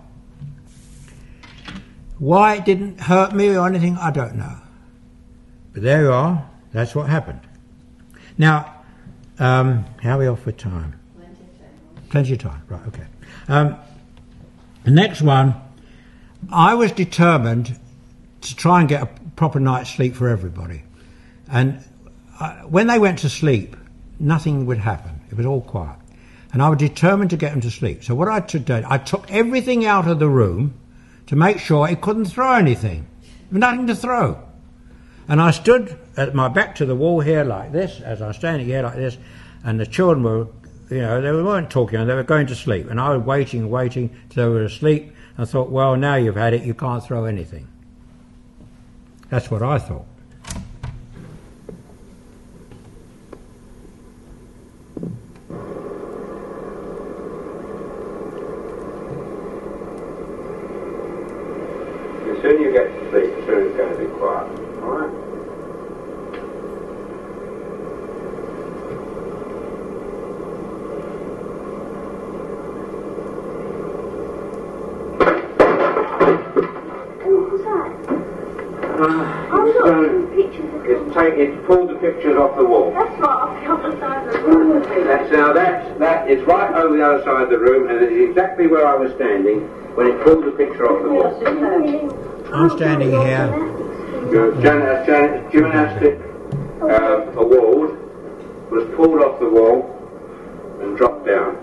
Why it didn't hurt me or anything, I don't know. But there you are. That's what happened. Now, um, how are we off for time? Plenty of time. Right. Okay. Um, the next one. I was determined to try and get a proper night's sleep for everybody. And I, when they went to sleep, nothing would happen. It was all quiet. And I was determined to get them to sleep. So what I did, I took everything out of the room to make sure it couldn't throw anything. Nothing to throw. And I stood at my back to the wall here like this, as I was standing here like this, and the children were, you know, they weren't talking, they were going to sleep. And I was waiting, waiting till they were asleep. I thought, well, now you've had it, you can't throw anything. That's what I thought. As soon as you get to sleep, as soon as it's going to be quiet. All right? It's, take, it's pulled the pictures off the wall. That's right, off the other side of the room. That's, now that's, that is right over the other side of the room, and it is exactly where I was standing when it pulled the picture off the wall. I'm standing here. Gymnastic, gymnastic uh, award was pulled off the wall and dropped down.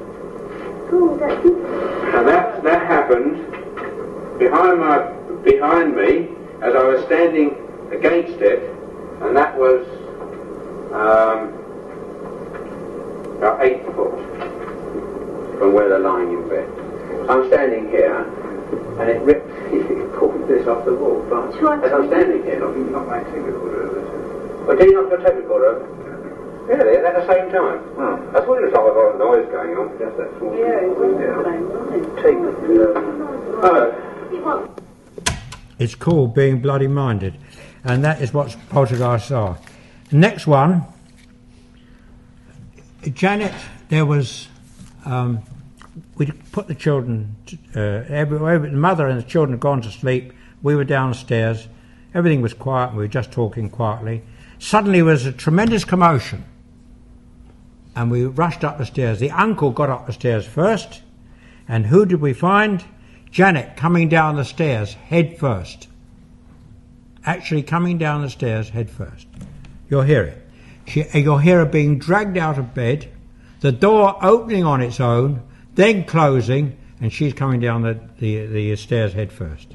And that, that happened behind, my, behind me as I was standing against it, and that was um, about eight foot from where they're lying in bed. I'm standing here, and it ripped, it pulled this off the wall. But as I'm standing here, not, not my finger could have Well, did you not put a tape recorder up? Really? At the same time? Oh. That's what it was like with all the noise going on. Just that sort of Yeah, it was yeah. the same, wasn't it? Tape. Oh. It's called Being Bloody Minded, and that is what poltergeists are. Next one, Janet, there was, um, we put the children, uh, every, every, the mother and the children had gone to sleep, we were downstairs, everything was quiet, we were just talking quietly. Suddenly there was a tremendous commotion, and we rushed up the stairs. The uncle got up the stairs first, and who did we find? Janet coming down the stairs head first. Actually coming down the stairs head first. You'll hear it. She, you'll hear her being dragged out of bed, the door opening on its own, then closing, and she's coming down the, the, the stairs head first.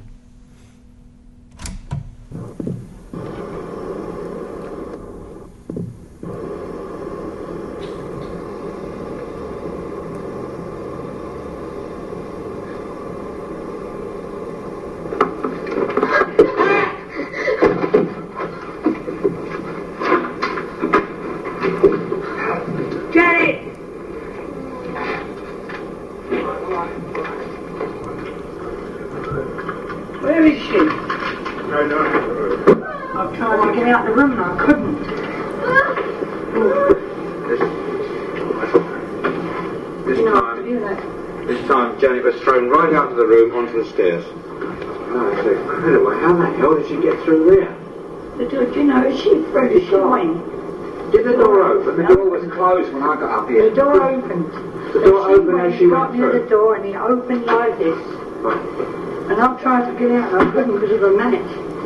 Where is she? No, no. I've tried to get out the room and I couldn't. This, this You know, time, do that. this time, Janet was thrown right out of the room onto the stairs. Oh, it's incredible. How the hell did she get through there? The door, do you know, she through the shine. Did the door open? The door was closed when I got up here. The door opened. The door And opened as she got went near through. the door and it opened like this. Right. And I've tried to get out and I couldn't because of a mat.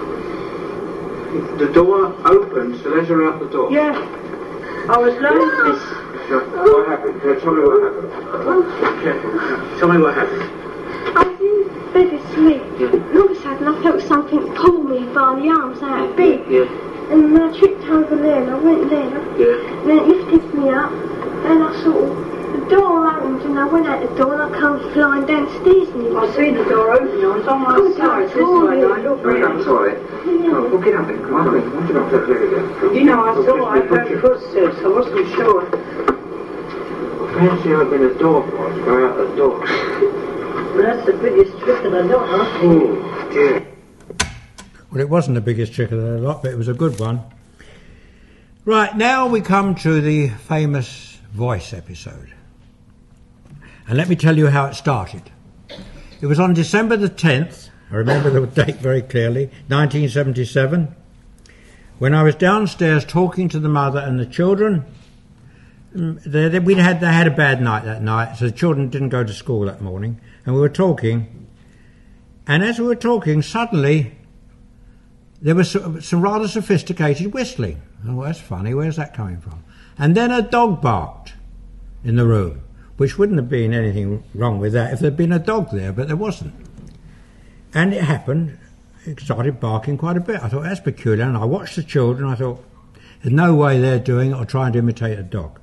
The door opened to let her out the door? Yeah. I was lying this. What happened? Tell me what happened. Careful. Tell me what happened. I was in bed asleep. All of a sudden I felt something pull me by the arms out of bed. Yeah. And then I tripped over there and I went there. Yeah. And then it lifted me up. And I sort of, the door opened and I went out the door and I come flying downstairs. And it I was, see the door open. I was on my Oh, side this sorry. way and I looked Sorry, I'm round. sorry. Come on, book it up then. Come on, then. Why don't you not let it again? You know, I saw I heard footsteps. I wasn't sure. Fancy opening the door for us. Go out the door. But that's the biggest trick of the lot, huh? Oh, dear. Well, it wasn't the biggest trick of the lot, but it was a good one. Right, now we come to the famous voice episode. And let me tell you how it started. It was on December the tenth, I remember the date very clearly, nineteen seventy-seven, when I was downstairs talking to the mother and the children. They, they, we'd had, they had a bad night that night, so the children didn't go to school that morning, and we were talking. And as we were talking, suddenly there was some, some rather sophisticated whistling. Oh, that's funny, where's that coming from? And then a dog barked in the room, which wouldn't have been anything wrong with that if there'd been a dog there, but there wasn't. And it happened, it started barking quite a bit. I thought, that's peculiar, and I watched the children, I thought, there's no way they're doing it or trying to imitate a dog.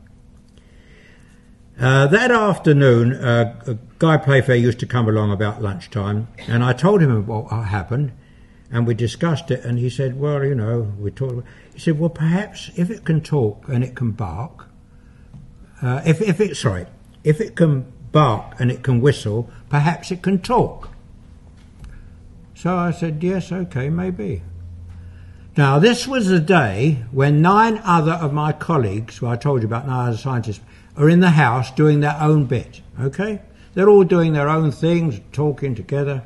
Uh, that afternoon, uh, Guy Playfair used to come along about lunchtime, and I told him what happened, and we discussed it, and he said, well, you know, we talked. He said, well, perhaps if it can talk and it can bark, uh, if, if it, sorry, if it can bark and it can whistle, perhaps it can talk. So I said, yes, okay, maybe. Now, this was the day when nine other of my colleagues, who I told you about, nine other scientists, are in the house doing their own bit, okay? They're all doing their own things, talking together.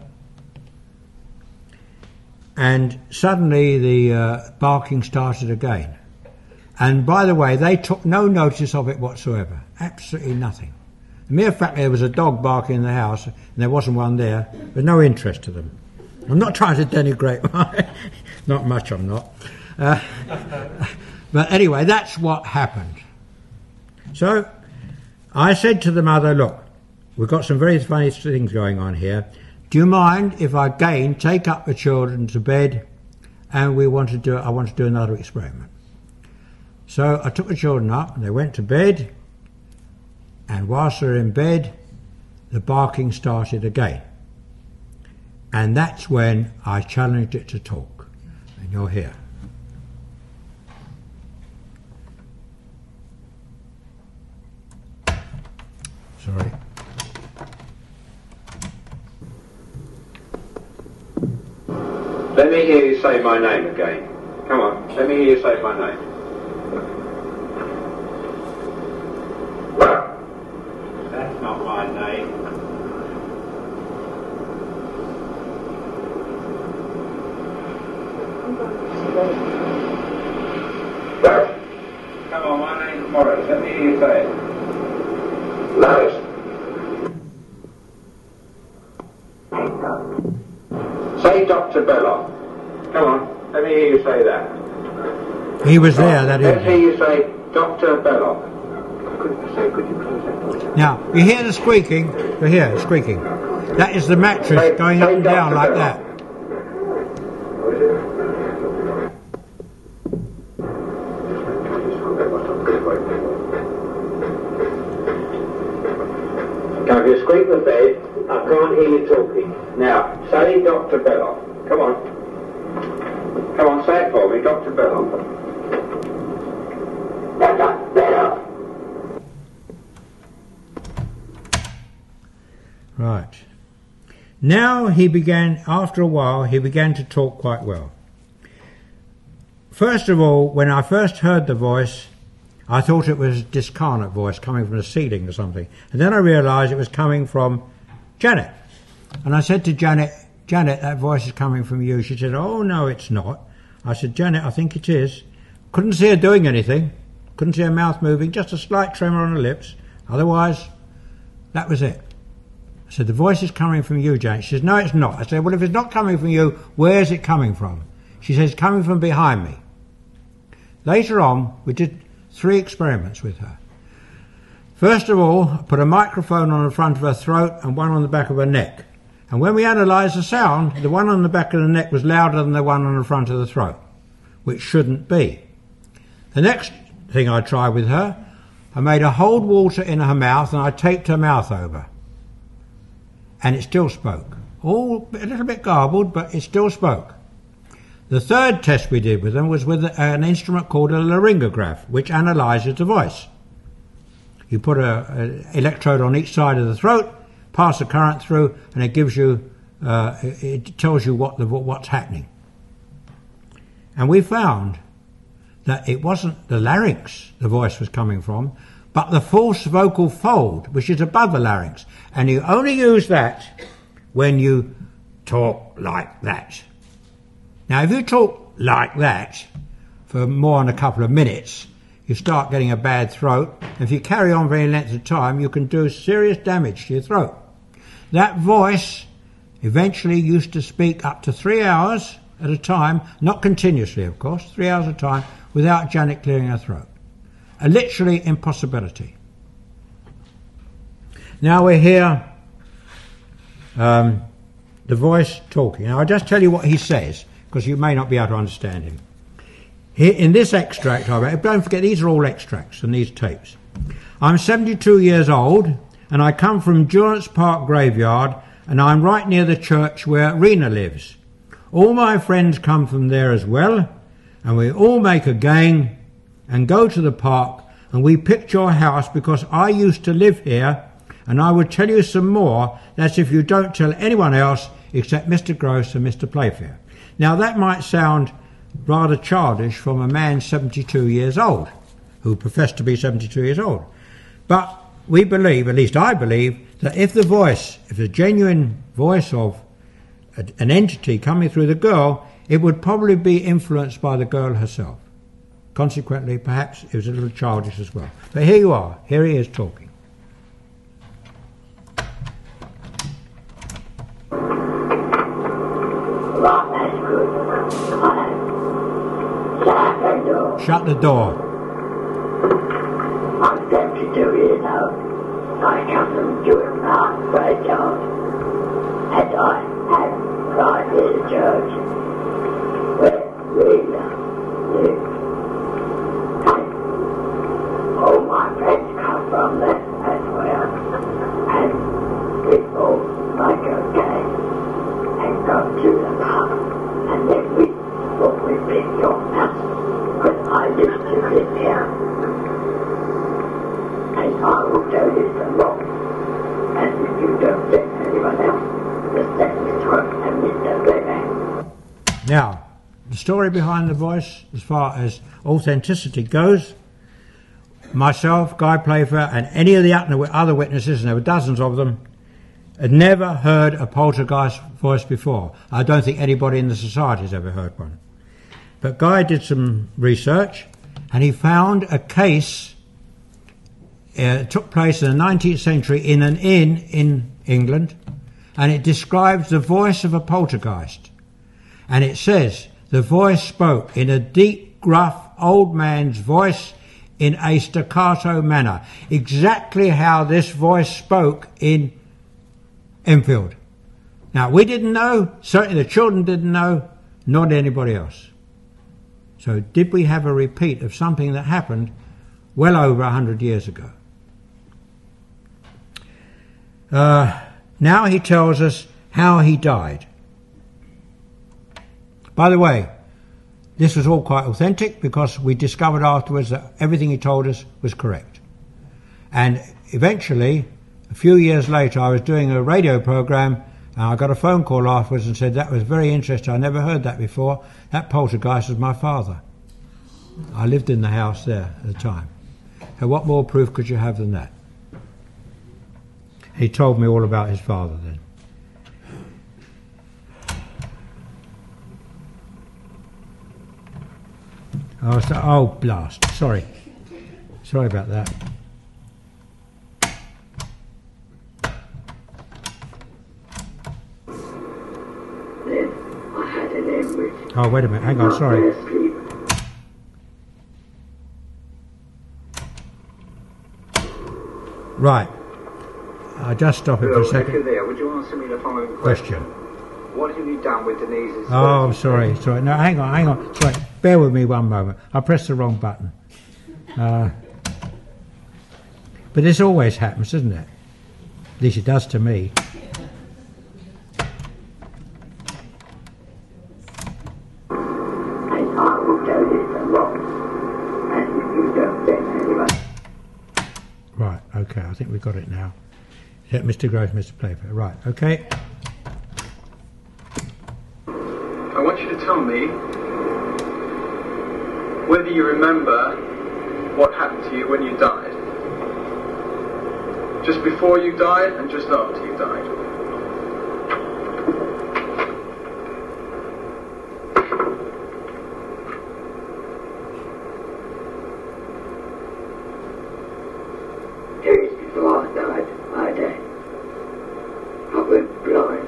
And suddenly the uh, barking started again. And by the way, they took no notice of it whatsoever. Absolutely nothing. The mere fact there was a dog barking in the house and there wasn't one there, was no interest to them. I'm not trying to denigrate my... not much I'm not. Uh, but anyway, that's what happened. So I said to the mother, look, we've got some very funny things going on here. Do you mind if I again take up the children to bed and we want to do, I want to do another experiment? So I took the children up and they went to bed, and whilst they were in bed, the barking started again. And that's when I challenged it to talk. And you're here. Sorry. Let me hear you say my name again. Come on, let me hear you say my name. That's not my name. Come on, my name's Morris. Let me hear you say it. Morris. Say Doctor Belloc. Come on, let me hear you say that. He was there, that Let's hear evening. you say Doctor Belloc. Could you say, could you close that door? Now, you hear the squeaking? You hear the squeaking. That is the mattress Say- going up say and down Doctor like Belloc. that. What is it? Now, if you squeak the bed, I can't hear you talking. Now, say Doctor Belloc. Come on. Come on, say it for me, Doctor Belloc. Doctor Belloc. Right. Now he began, after a while, he began to talk quite well. First of all, when I first heard the voice, I thought it was a discarnate voice coming from the ceiling or something. And then I realised it was coming from Janet. And I said to Janet, Janet, that voice is coming from you. She said, oh, no, it's not. I said, Janet, I think it is. Couldn't see her doing anything. Couldn't see her mouth moving, just a slight tremor on her lips. Otherwise, that was it. I said, the voice is coming from you, Janet. She says, no, it's not. I said, well, if it's not coming from you, where is it coming from? She says, it's coming from behind me. Later on, we did three experiments with her. First of all, I put a microphone on the front of her throat and one on the back of her neck. And when we analysed the sound, the one on the back of the neck was louder than the one on the front of the throat, which shouldn't be. The next thing I tried with her, I made her hold water in her mouth and I taped her mouth over. And it still spoke. All a little bit garbled, but it still spoke. The third test we did with them was with an instrument called a laryngograph, which analyses the voice. You put an electrode on each side of the throat, pass the current through, and it gives you, uh, it tells you what the, what's happening. And we found that it wasn't the larynx the voice was coming from, but the false vocal fold, which is above the larynx. And you only use that when you talk like that. Now, if you talk like that for more than a couple of minutes, you start getting a bad throat. And if you carry on for any length of time, you can do serious damage to your throat. That voice eventually used to speak up to three hours at a time, not continuously, of course, three hours at a time, without Janet clearing her throat. A literally impossibility. Now we hear um, the voice talking. Now, I'll just tell you what he says, because you may not be able to understand him. Here, in this extract, I read, don't forget, these are all extracts and these tapes. I'm seventy-two years old, and I come from Durrance Park Graveyard, and I'm right near the church where Rena lives. All my friends come from there as well, and we all make a gang and go to the park, and we picked your house because I used to live here, and I would tell you some more. That's if you don't tell anyone else except Mister Gross and Mister Playfair. Now, that might sound rather childish from a man seventy-two years old, who professed to be seventy-two years old. But we believe, at least I believe, that if the voice, if the genuine voice of a, an entity coming through the girl, it would probably be influenced by the girl herself. Consequently, perhaps it was a little childish as well. But here you are. Here he is talking. Shut the door. I'm seventy-two years old. I come from Durham Park Graveyard, and I have right near the church where Rena lives. And all my friends come from there as well. And we all make a game and go to the pub, and then we thought we picked your house. I used to live here, and I will tell you some more. the story behind the voice, as far as authenticity goes, myself, Guy Playfair, and any of the other witnesses, and there were dozens of them, had never heard a poltergeist voice before. I don't think anybody in the society has ever heard one. But Guy did some research, and he found a case. Uh, it took place in the nineteenth century in an inn in England, and it describes the voice of a poltergeist. And it says, the voice spoke in a deep, gruff, old man's voice in a staccato manner. Exactly how this voice spoke in Enfield. Now, we didn't know, certainly the children didn't know, nor did anybody else. So did we have a repeat of something that happened well over a hundred years ago? Uh, now he tells us how he died. By the way, this was all quite authentic because we discovered afterwards that everything he told us was correct. And eventually, a few years later, I was doing a radio program and I got a phone call afterwards and said, that was very interesting, I never heard that before. That poltergeist was my father. I lived in the house there at the time. So what more proof could you have than that? He told me all about his father then. Oh, so, oh, blast. Sorry. Sorry about that. Then I had an hemorrhage. Oh, wait a minute. Hang on, sorry. Right. I'll just stop it for a Bill, second. if you're there, would you answer me the following Question. question? What have you done with Denise's... Oh, I'm sorry, sorry. No, hang on, hang on. Sorry, bear with me one moment. I pressed the wrong button. Uh, but this always happens, doesn't it? At least it does to me. And I will tell you the wrong. And you don't then anyway. Right, okay, I think we've got it now. Is that Mister Gross, Mister Playfair? Right, okay. I want you to tell me whether you remember what happened to you when you died. Just before you died and just after you died. Days before I died, I died. I went blind.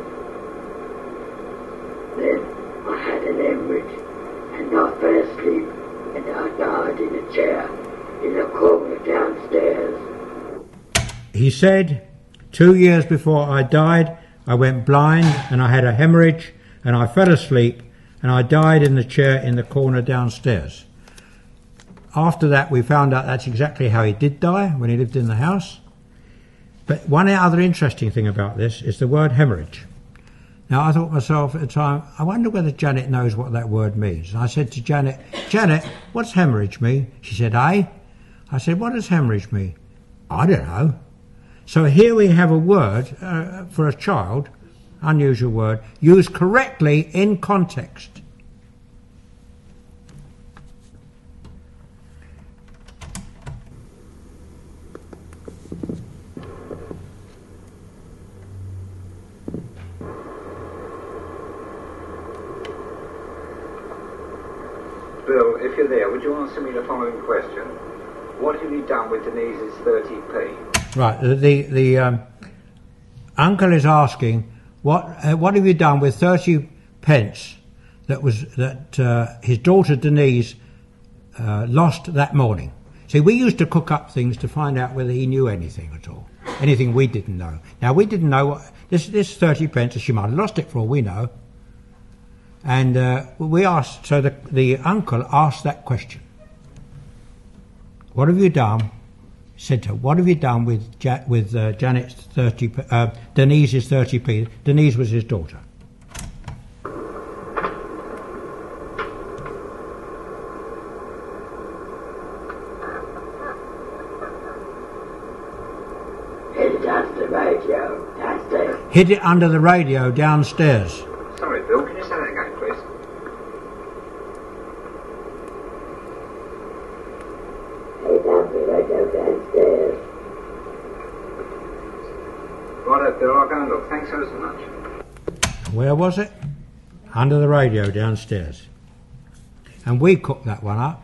Then I had an hemorrhage, and I fell asleep, and I died in a chair in a corner downstairs. He said, two years before I died, I went blind and I had a hemorrhage and I fell asleep and I died in the chair in the corner downstairs. After that, we found out that's exactly how he did die when he lived in the house. But one other interesting thing about this is the word hemorrhage. Now, I thought to myself at the time, I wonder whether Janet knows what that word means. And I said to Janet, Janet, what's hemorrhage mean? She said, eh? I said, what does hemorrhage mean? I don't know. So here we have a word uh, for a child, unusual word, used correctly in context. Bill, if you're there, would you answer me the following question? What have you done with Denise's thirty p? Right, the the um, uncle is asking, what uh, what have you done with thirty pence that was that uh, his daughter Denise uh, lost that morning? See, we used to cook up things to find out whether he knew anything at all, anything we didn't know. Now we didn't know what this this thirty pence. She might have lost it for all we know. And uh, we asked, so the the uncle asked that question. What have you done? Said to her, what have you done with ja- with uh, Janet's thirty, uh, Denise's thirty p? Denise was his daughter. Hid it under the radio downstairs. Hid it under the radio downstairs. Sorry, Bill, can you say that again, please? Right, Bill, I'll go and look. Thanks ever so much. Where was it? Under the radio downstairs. And we cooked that one up.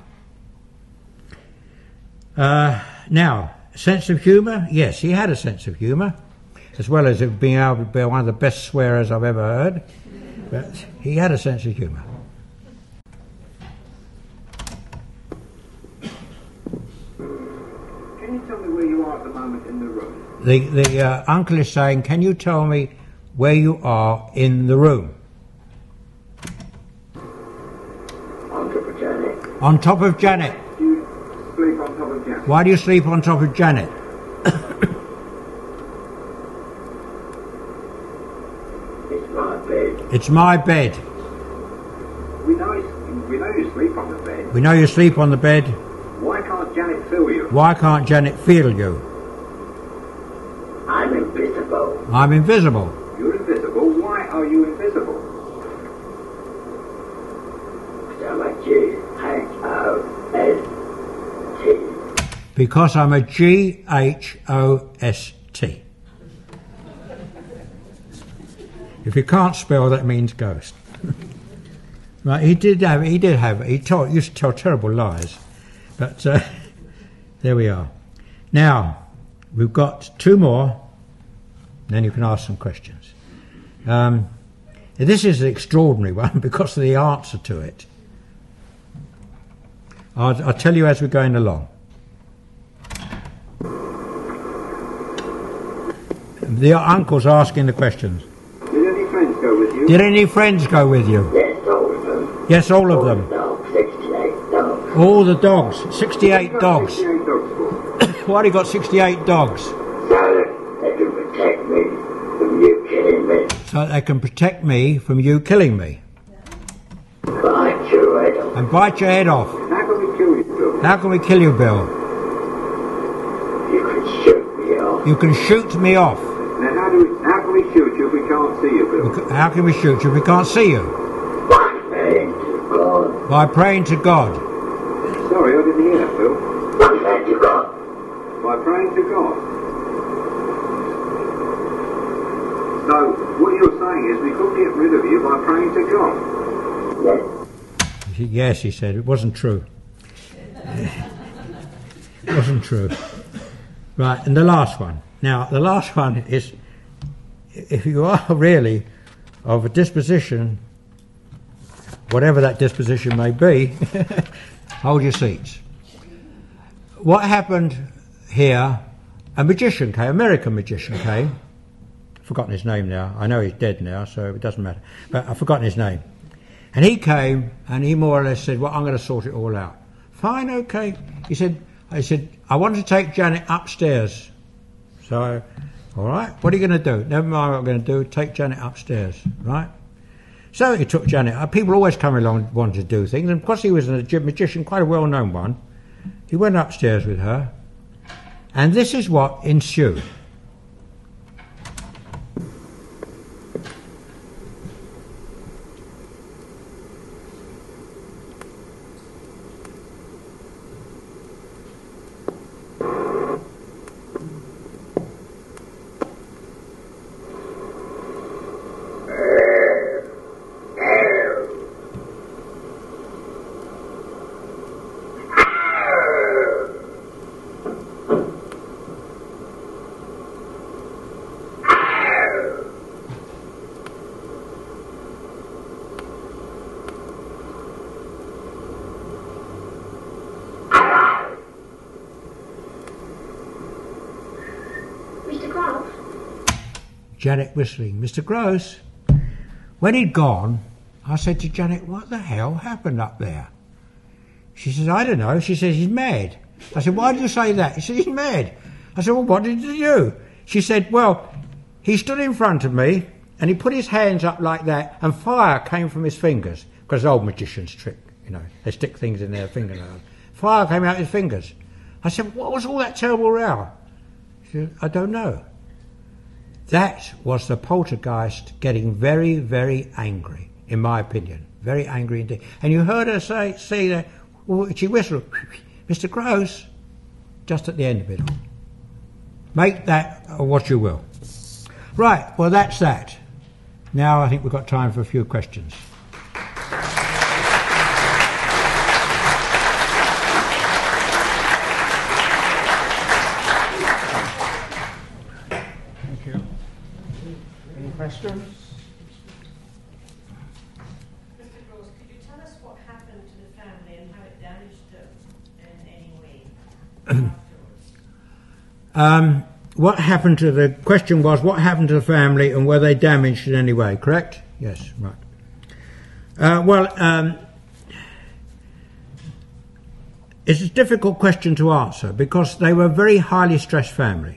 Uh, now, sense of humour? Yes, he had a sense of humour, as well as it being able to be one of the best swearers I've ever heard. But he had a sense of humour. Can you tell me where you are at the moment in the room? The, the uh, uncle is saying, can you tell me where you are in the room? On top of Janet. On top of Janet. Do you sleep on top of Janet? Why do you sleep on top of Janet? It's my bed. It's my bed. We know, it's, we know you sleep on the bed. We know you sleep on the bed. Why can't Janet feel you? Why can't Janet feel you? I'm invisible. I'm invisible. You're invisible. Why are you invisible? I'm a G H O S T. Because I'm a G H O S T. If you can't spell, that means ghost. Right, he did have, he did have, he told, used to tell terrible lies. But uh, there we are. Now, we've got two more, then you can ask some questions. Um, this is an extraordinary one because of the answer to it. I'll, I'll tell you as we're going along. The uncle's asking the questions. Did any friends go with you? Did any friends go with you? Yes, all of them. Yes, all of them. Dogs, sixty-eight dogs. All the dogs. sixty-eight dogs. sixty-eight dogs for? Why do you got sixty-eight dogs? So that they can protect me from you killing me. So that they can protect me from you killing me. Bite your head off. And bite your head off. How can we kill you, Bill? How can we kill you, Bill? You can shoot me off. You can shoot me off. Now, how do we, how can we shoot you if we can't see you, Bill? We c- How can we shoot you if we can't see you? By praying to God. By praying to God. Sorry, I didn't hear that, Bill. By praying to God. By praying to God. So, what you're saying is we couldn't get rid of you by praying to God. Yes. Yes, he said. It wasn't true. It wasn't true. Right, and the last one. Now, the last one is, if you are really of a disposition, whatever that disposition may be, hold your seats. What happened here, a magician came, American magician came, I've forgotten his name now, I know he's dead now, so it doesn't matter, but I've forgotten his name. And he came, and he more or less said, well, I'm going to sort it all out. Fine, okay. He said, I said, I want to take Janet upstairs. So, all right, what are you going to do? Never mind what I'm going to do, take Janet upstairs, right? So he took Janet up. People always come along and wanted to do things, and because he was a magician, quite a well-known one, he went upstairs with her, and this is what ensued. Janet whistling, Mister Gross. When he'd gone, I said to Janet, what the hell happened up there? She says, I don't know. She says, he's mad. I said, why did you say that? She said, he's mad. I said, well, what did he do? She said, well, he stood in front of me and he put his hands up like that and fire came from his fingers. Because old magician's trick, you know, they stick things in their fingernails. Fire came out his fingers. I said, what was all that terrible row? She said, I don't know. That was the poltergeist getting very, very angry, in my opinion. Very angry indeed. And you heard her say, say that, well, she whistled, Mister Gross, just at the end of it all. Make that what you will. Right, well that's that. Now I think we've got time for a few questions. Thank you. Any questions? Mister Gross, could you tell us what happened to the family and how it damaged them in any way afterwards? Um, what happened to the question was what happened to the family and were they damaged in any way, correct? Yes, right. Uh, well, um, it's a difficult question to answer because they were a very highly stressed family.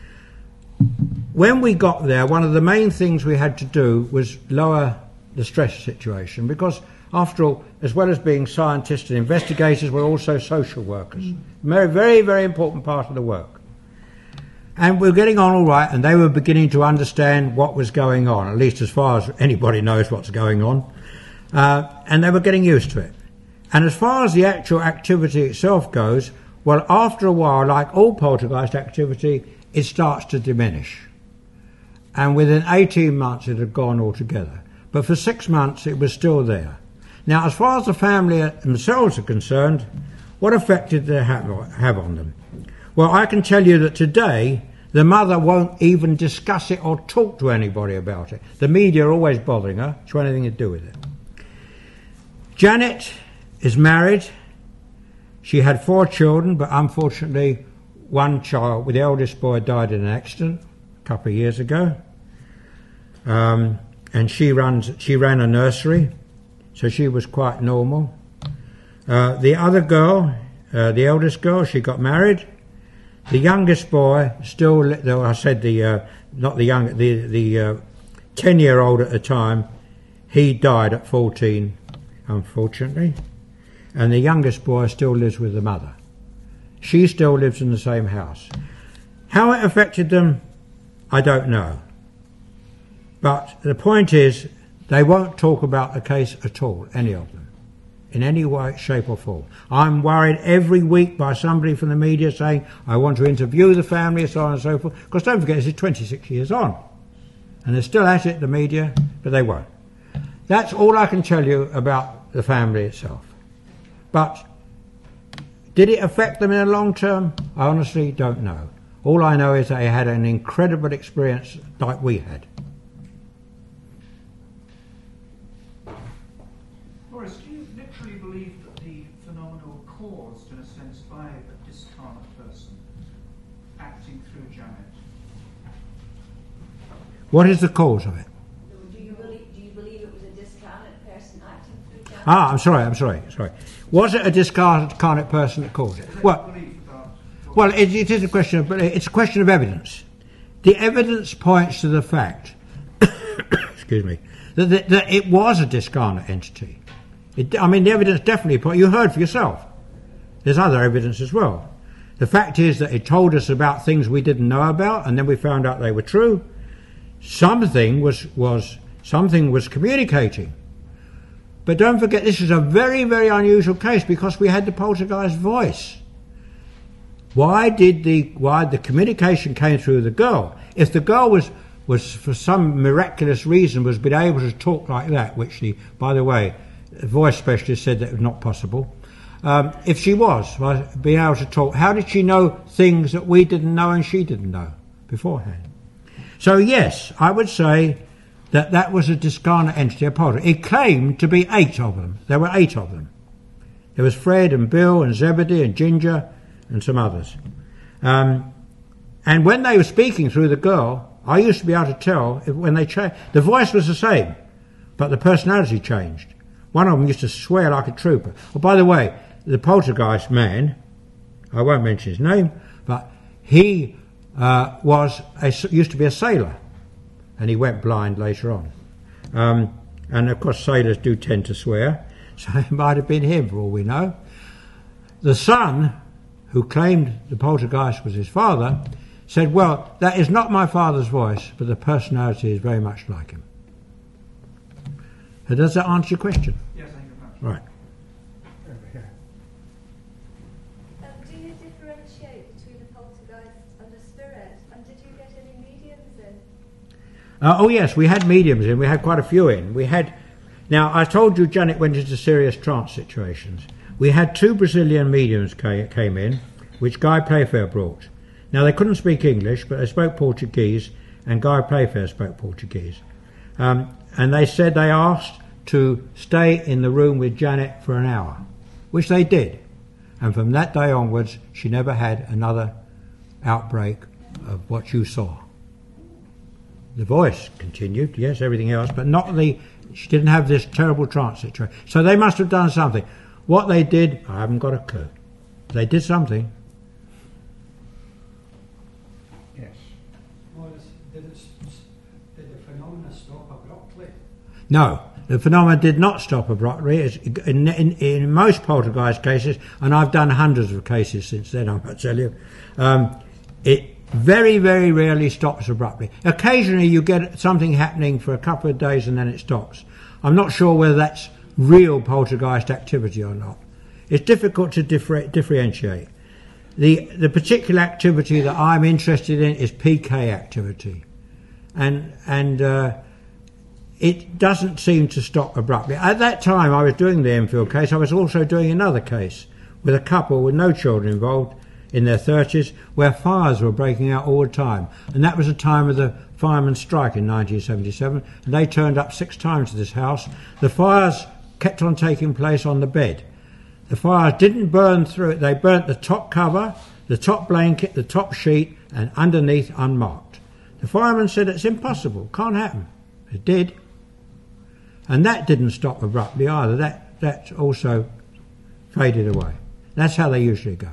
When we got there, one of the main things we had to do was lower the stress situation because, after all, as well as being scientists and investigators, we're also social workers. Mm. Very, very, very important part of the work. And we were getting on all right, and they were beginning to understand what was going on, at least as far as anybody knows what's going on. Uh, and they were getting used to it. And as far as the actual activity itself goes, well, after a while, like all poltergeist activity, it starts to diminish. And within eighteen months, it had gone altogether. But for six months, it was still there. Now, as far as the family themselves are concerned, what effect did they have, have on them? Well, I can tell you that today, the mother won't even discuss it or talk to anybody about it. The media are always bothering her. It's got anything to do with it. Janet is married. She had four children, but unfortunately, one child, the eldest boy, died in an accident a couple of years ago. Um, and she runs, she ran a nursery, so she was quite normal. Uh, the other girl, uh, the eldest girl, she got married. The youngest boy, still, though I said the, uh, not the young, the the uh, ten-year-old at the time, he died at fourteen, unfortunately. And the youngest boy still lives with the mother. She still lives in the same house. How it affected them, I don't know. But the point is, they won't talk about the case at all, any of them, in any way, shape or form. I'm worried every week by somebody from the media saying, I want to interview the family, so on and so forth. Because don't forget, this is twenty-six years on. And they're still at it, the media, but they won't. That's all I can tell you about the family itself. But did it affect them in the long term? I honestly don't know. All I know is they had an incredible experience like we had. Boris, do you literally believe that the phenomena were caused, in a sense, by a discarnate person acting through Janet? What is the cause of it? Do you believe, do you believe it was a discarnate person acting through Janet? Ah, I'm sorry, I'm sorry, sorry. Was it a discarnate person that caused it? Well, well, it, it is a question of, it's a question of evidence. The evidence points to the fact, excuse me, that, that, that it was a discarnate entity. It, I mean, the evidence definitely points, you heard for yourself. There's other evidence as well. The fact is that it told us about things we didn't know about, and then we found out they were true. Something was, was, something was communicating. But don't forget, this is a very, very unusual case because we had the poltergeist voice. Why did the why the communication came through the girl? If the girl was was for some miraculous reason was been able to talk like that, which the by the way, the voice specialist said that was not possible. Um, if she was was being able to talk, how did she know things that we didn't know and she didn't know beforehand? So yes, I would say that that was a discarnate entity, a poltergeist. It claimed to be eight of them. There were eight of them. There was Fred and Bill and Zebedee and Ginger and some others. Um, and when they were speaking through the girl, I used to be able to tell if, when they changed. The voice was the same, but the personality changed. One of them used to swear like a trooper. Oh, by the way, the poltergeist man, I won't mention his name, but he uh, was a, used to be a sailor. And he went blind later on. Um, and of course sailors do tend to swear, so it might have been him for all we know. The son, who claimed the poltergeist was his father, said, well, that is not my father's voice, but the personality is very much like him. So does that answer your question? Yes, thank you very much. Right. Over here. Um, do you differentiate between a poltergeist and a spirit? And did you get any mediums in? Uh, oh yes, we had mediums in. We had quite a few in. We had. Now I told you Janet went into serious trance situations. We had two Brazilian mediums ca- came in, which Guy Playfair brought. Now they couldn't speak English, but they spoke Portuguese, and Guy Playfair spoke Portuguese. Um, and they said they asked to stay in the room with Janet for an hour, which they did. And from that day onwards, she never had another outbreak of what you saw. The voice continued, yes, everything else, but not the, she didn't have this terrible trance situation. So they must have done something. What they did, I haven't got a clue. They did something. Yes. Well, did, it, did the phenomena stop abruptly? No, the phenomena did not stop abruptly. It's, in, in, in most poltergeist cases, and I've done hundreds of cases since then, I must tell you, um, it very, very rarely stops abruptly. Occasionally you get something happening for a couple of days and then it stops. I'm not sure whether that's real poltergeist activity or not. It's difficult to differ- differentiate. The, the particular activity that I'm interested in is P K activity. And, and uh, it doesn't seem to stop abruptly. At that time I was doing the Enfield case, I was also doing another case with a couple with no children involved, in their thirties, where fires were breaking out all the time. And that was the time of the firemen's strike in nineteen seventy-seven, and they turned up six times to this house. The fires kept on taking place on the bed. The fires didn't burn through it. They burnt the top cover, the top blanket, the top sheet, and underneath unmarked. The fireman said it's impossible, can't happen. It did. And that didn't stop abruptly either. That, that also faded away. That's how they usually go.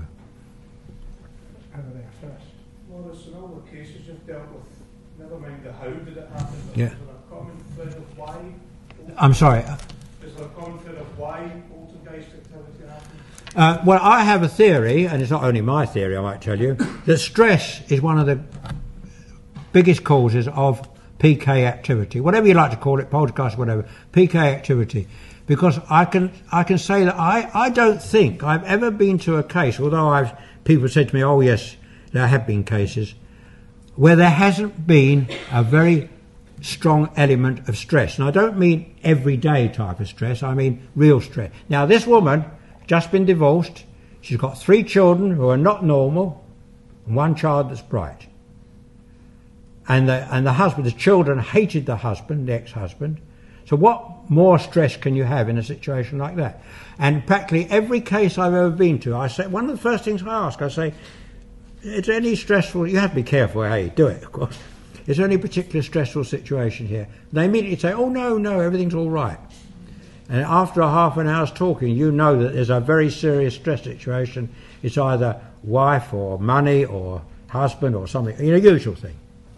Well, there's some other cases you've dealt with. Never mind the how did it happen. But Yeah. Is there a common thread of why? I'm sorry. Is there a common thread of why poltergeist activity happens? Uh, well, I have a theory, and it's not only my theory, I might tell you, that stress is one of the biggest causes of P K activity, whatever you like to call it, poltergeist, whatever, P K activity. Because I can I can say that I, I don't think I've ever been to a case, although I've people said to me, oh yes, there have been cases, where there hasn't been a very strong element of stress. And I don't mean everyday type of stress, I mean real stress. Now this woman, just been divorced, she's got three children who are not normal, and one child that's bright. And the, and the husband, the children hated the husband, the ex-husband. So what more stress can you have in a situation like that? And practically every case I've ever been to, I say, one of the first things I ask, I say, is there any stressful, you have to be careful how you do it, of course. Is there any particular stressful situation here? They immediately say, oh no, no, everything's all right. And after a half an hour's talking, you know that there's a very serious stress situation. It's either wife or money or husband or something, you know, usual thing.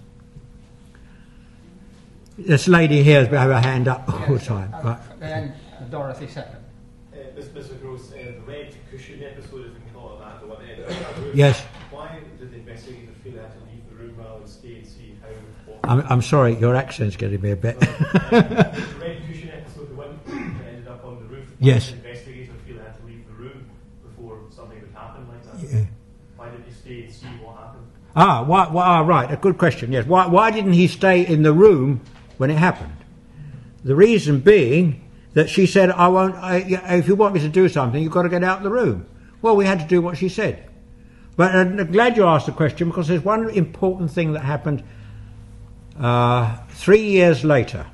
This lady here has had her hand up all the time. Uh, Right. Then Dorothy second. Uh, Mister Gross, uh, the red cushion episode, if we can call it that, the one uh, Yes. Why did the investigator feel they had to leave the room rather than stay and see how... I'm, I'm sorry, your accent's getting me a bit. Well, uh, the red cushion episode, the one that ended up on the roof, why Yes. did the investigator feel they had to leave the room before something would happen like that? Yeah. Why did he stay and see what happened? Ah, why, why, ah, right, a good question, yes. Why, why didn't he stay in the room when it happened? The reason being that she said, I won't, I, if you want me to do something, you've got to get out of the room. Well, we had to do what she said. But I'm glad you asked the question, because there's one important thing that happened uh, three years later.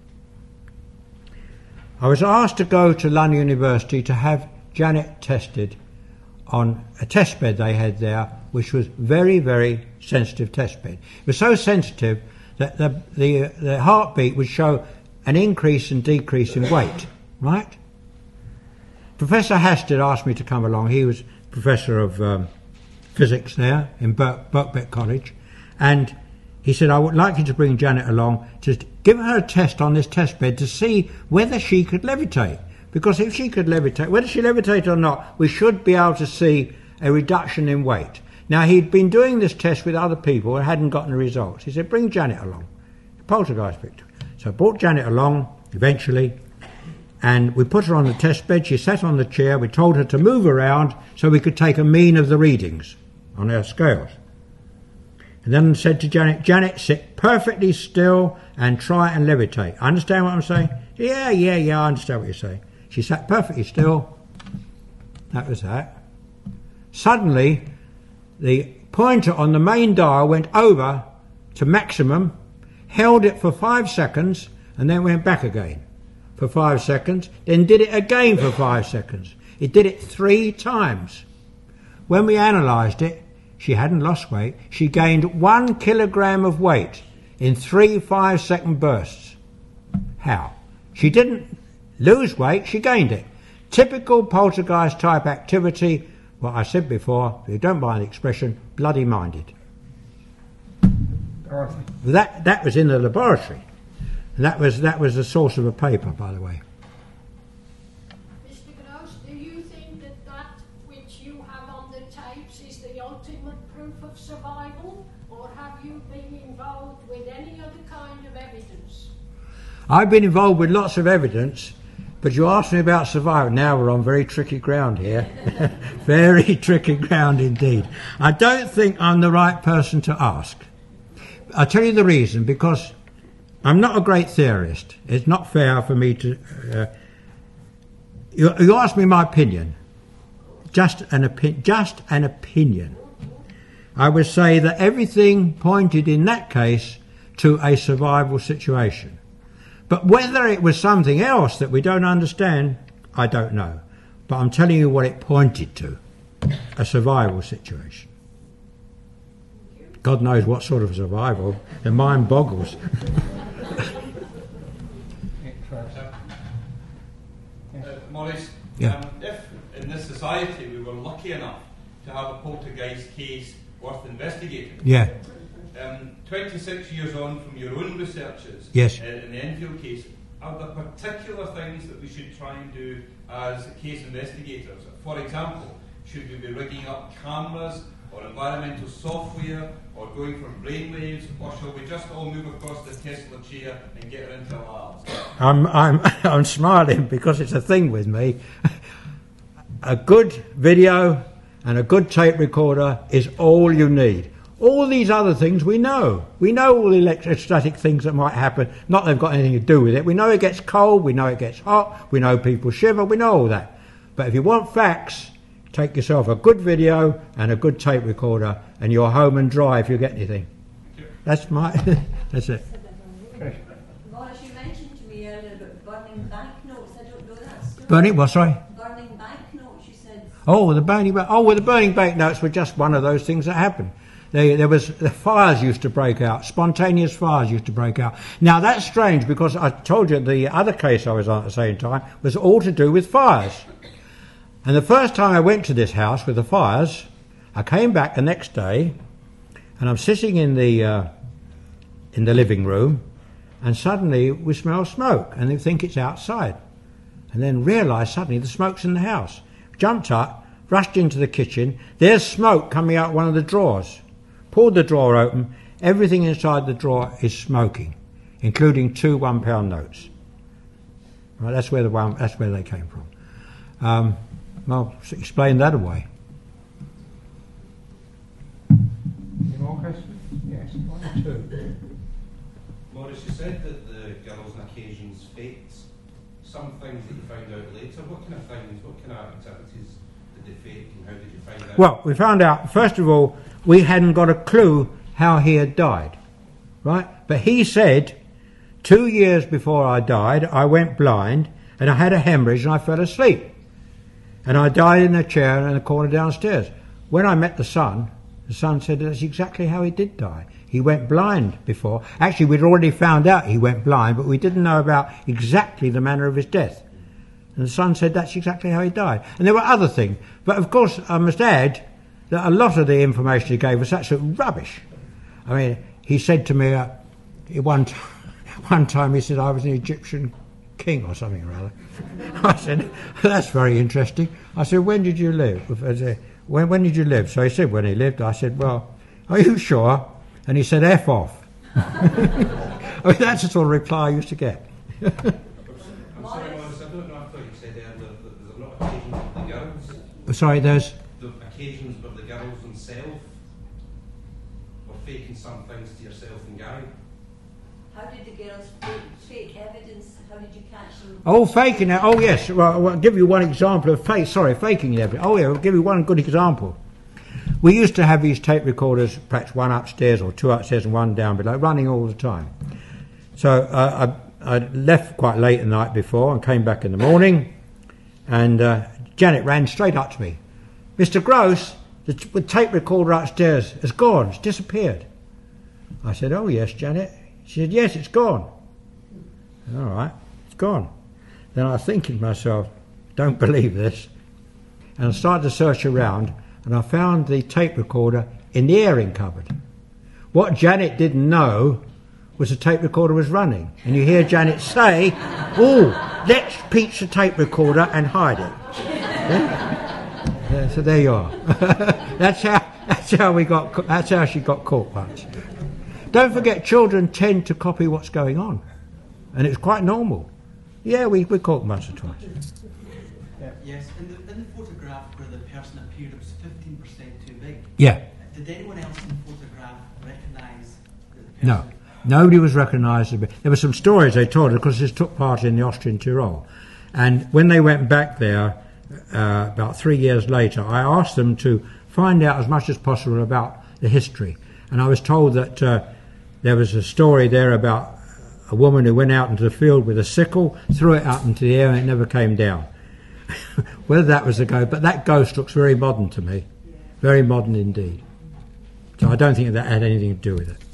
I was asked to go to London University to have Janet tested on a test bed they had there, which was very, very sensitive test bed. It was so sensitive that the, the, the heartbeat would show an increase and decrease in weight, right? Professor Hasted asked me to come along. He was professor of um, physics there in Birk, Birkbeck College, and he said, I would like you to bring Janet along to give her a test on this test bed to see whether she could levitate. Because if she could levitate, whether she levitated or not, we should be able to see a reduction in weight. Now, he'd been doing this test with other people and hadn't gotten the results. He said, bring Janet along, poltergeist victim. So I brought Janet along, eventually, and we put her on the test bed. She sat on the chair. We told her to move around so we could take a mean of the readings on our scales. And then said to Janet, Janet, sit perfectly still and try and levitate. Understand what I'm saying? Yeah, yeah, yeah, I understand what you're saying. She sat perfectly still. That was that. Suddenly, the pointer on the main dial went over to maximum, held it for five seconds, and then went back again for five seconds, then did it again for five seconds. It did it three times. When we analysed it, she hadn't lost weight. She gained one kilogram of weight in three five-second bursts. How? She didn't lose weight, she gained it. Typical poltergeist-type activity, what I said before, if you don't mind the expression, bloody-minded. That, that was in the laboratory. And that was, that was the source of a paper, by the way. Mister Gross, do you think that that which you have on the tapes is the ultimate proof of survival, or have you been involved with any other kind of evidence? I've been involved with lots of evidence, but you asked me about survival. Now we're on very tricky ground here. Very tricky ground indeed. I don't think I'm the right person to ask. I'll tell you the reason, because I'm not a great theorist. It's not fair for me to... Uh, you, you asked me my opinion. Just an, opi- just an opinion. I would say that everything pointed in that case to a survival situation. But whether it was something else that we don't understand, I don't know. But I'm telling you what it pointed to. A survival situation. God knows what sort of survival. The mind boggles. Uh, Maurice, Yeah. um, if in this society we were lucky enough to have a poltergeist case worth investigating, Yeah. um, twenty-six years on from your own researches Yes. uh, in the Enfield case, are there particular things that we should try and do as case investigators? For example, should we be rigging up cameras or environmental software or going for brainwaves, or shall we just all move across the Tesla chair and get her into a lab? I'm, I'm, I'm smiling because it's a thing with me. A good video and a good tape recorder is all you need. All these other things we know. We know all the electrostatic things that might happen. Not that they've got anything to do with it. We know it gets cold, we know it gets hot, we know people shiver, we know all that. But if you want facts, take yourself a good video and a good tape recorder, and you're home and dry if you get anything. That's my... that's it. Maurice, you mentioned to me earlier about burning banknotes. I don't know that story. Burning what, sorry? Burning banknotes, you said. Oh, the burning... Ba- oh, well, the burning banknotes were just one of those things that happened. They, there was... The fires used to break out. Spontaneous fires used to break out. Now, that's strange, because I told you the other case I was on at the same time was all to do with fires. And the first time I went to this house with the fires, I came back the next day, and I'm sitting in the uh, in the living room, and suddenly we smell smoke, and they think it's outside, and then realise suddenly the smoke's in the house. Jumped up, rushed into the kitchen. There's smoke coming out one of the drawers. Pulled the drawer open. Everything inside the drawer is smoking, including two one pound notes. Right, that's where the one. That's where they came from. Um, Well, explain that away. Any more questions? Yes, one or two. Maurice, you said that the girls on occasions faked some things that you found out later. What kind of things, what kind of activities did they fake, and how did you find out? Well, we found out, first of all, we hadn't got a clue how he had died, right? But he said, two years before I died, I went blind, and I had a hemorrhage, and I fell asleep. And I died in a chair in a corner downstairs. When I met the son, the son said that's exactly how he did die. He went blind before. Actually, we'd already found out he went blind, but we didn't know about exactly the manner of his death. And the son said that's exactly how he died. And there were other things. But of course, I must add that a lot of the information he gave was absolute rubbish. I mean, he said to me uh, one, t- one time, he said I was an Egyptian king or something or other. I said, that's very interesting. I said, when did you live? I said, when, when did you live? So he said, when he lived. I said, well, are you sure? And he said, F off. I mean, that's the sort of reply I used to get. I'm sorry, Maurice, I don't know, I thought you said earlier that there's a lot of occasions with the girls. Sorry, there's... The occasions with the girls themselves were faking some yourself and Gary. How did the girls fake, fake evidence? How did you catch them? Oh, faking it. Oh, yes. Well, I'll give you one example of fake. Sorry, faking evidence. Oh, yeah. I'll give you one good example. We used to have these tape recorders, perhaps one upstairs or two upstairs and one down below, running all the time. So uh, I, I left quite late the night before and came back in the morning, and uh, Janet ran straight up to me. Mister Gross, the, t- the tape recorder upstairs has gone. It's disappeared. I said, oh, yes, Janet. She said, yes, it's gone. All right, it's gone. Then I was thinking to myself, don't believe this. And I started to search around, and I found the tape recorder in the airing cupboard. What Janet didn't know was the tape recorder was running. And you hear Janet say, oh, let's peach the tape recorder and hide it. Yeah? Yeah, so there you are. that's how that's how we got that's how she got caught once. Don't forget, children tend to copy what's going on, and it's quite normal. Yeah, we we caught once or twice. Yeah. Yes, in the, in the photograph where the person appeared, it was fifteen percent too big. Yeah. Did anyone else in the photograph recognise the person? No, nobody was recognised. There were some stories they told because this took part in the Austrian Tyrol, and when they went back there uh, about three years later, I asked them to find out as much as possible about the history, and I was told that. Uh, There was a story there about a woman who went out into the field with a sickle, threw it up into the air, and it never came down. Whether that was a ghost, but that ghost looks very modern to me, very modern indeed. So I don't think that had anything to do with it.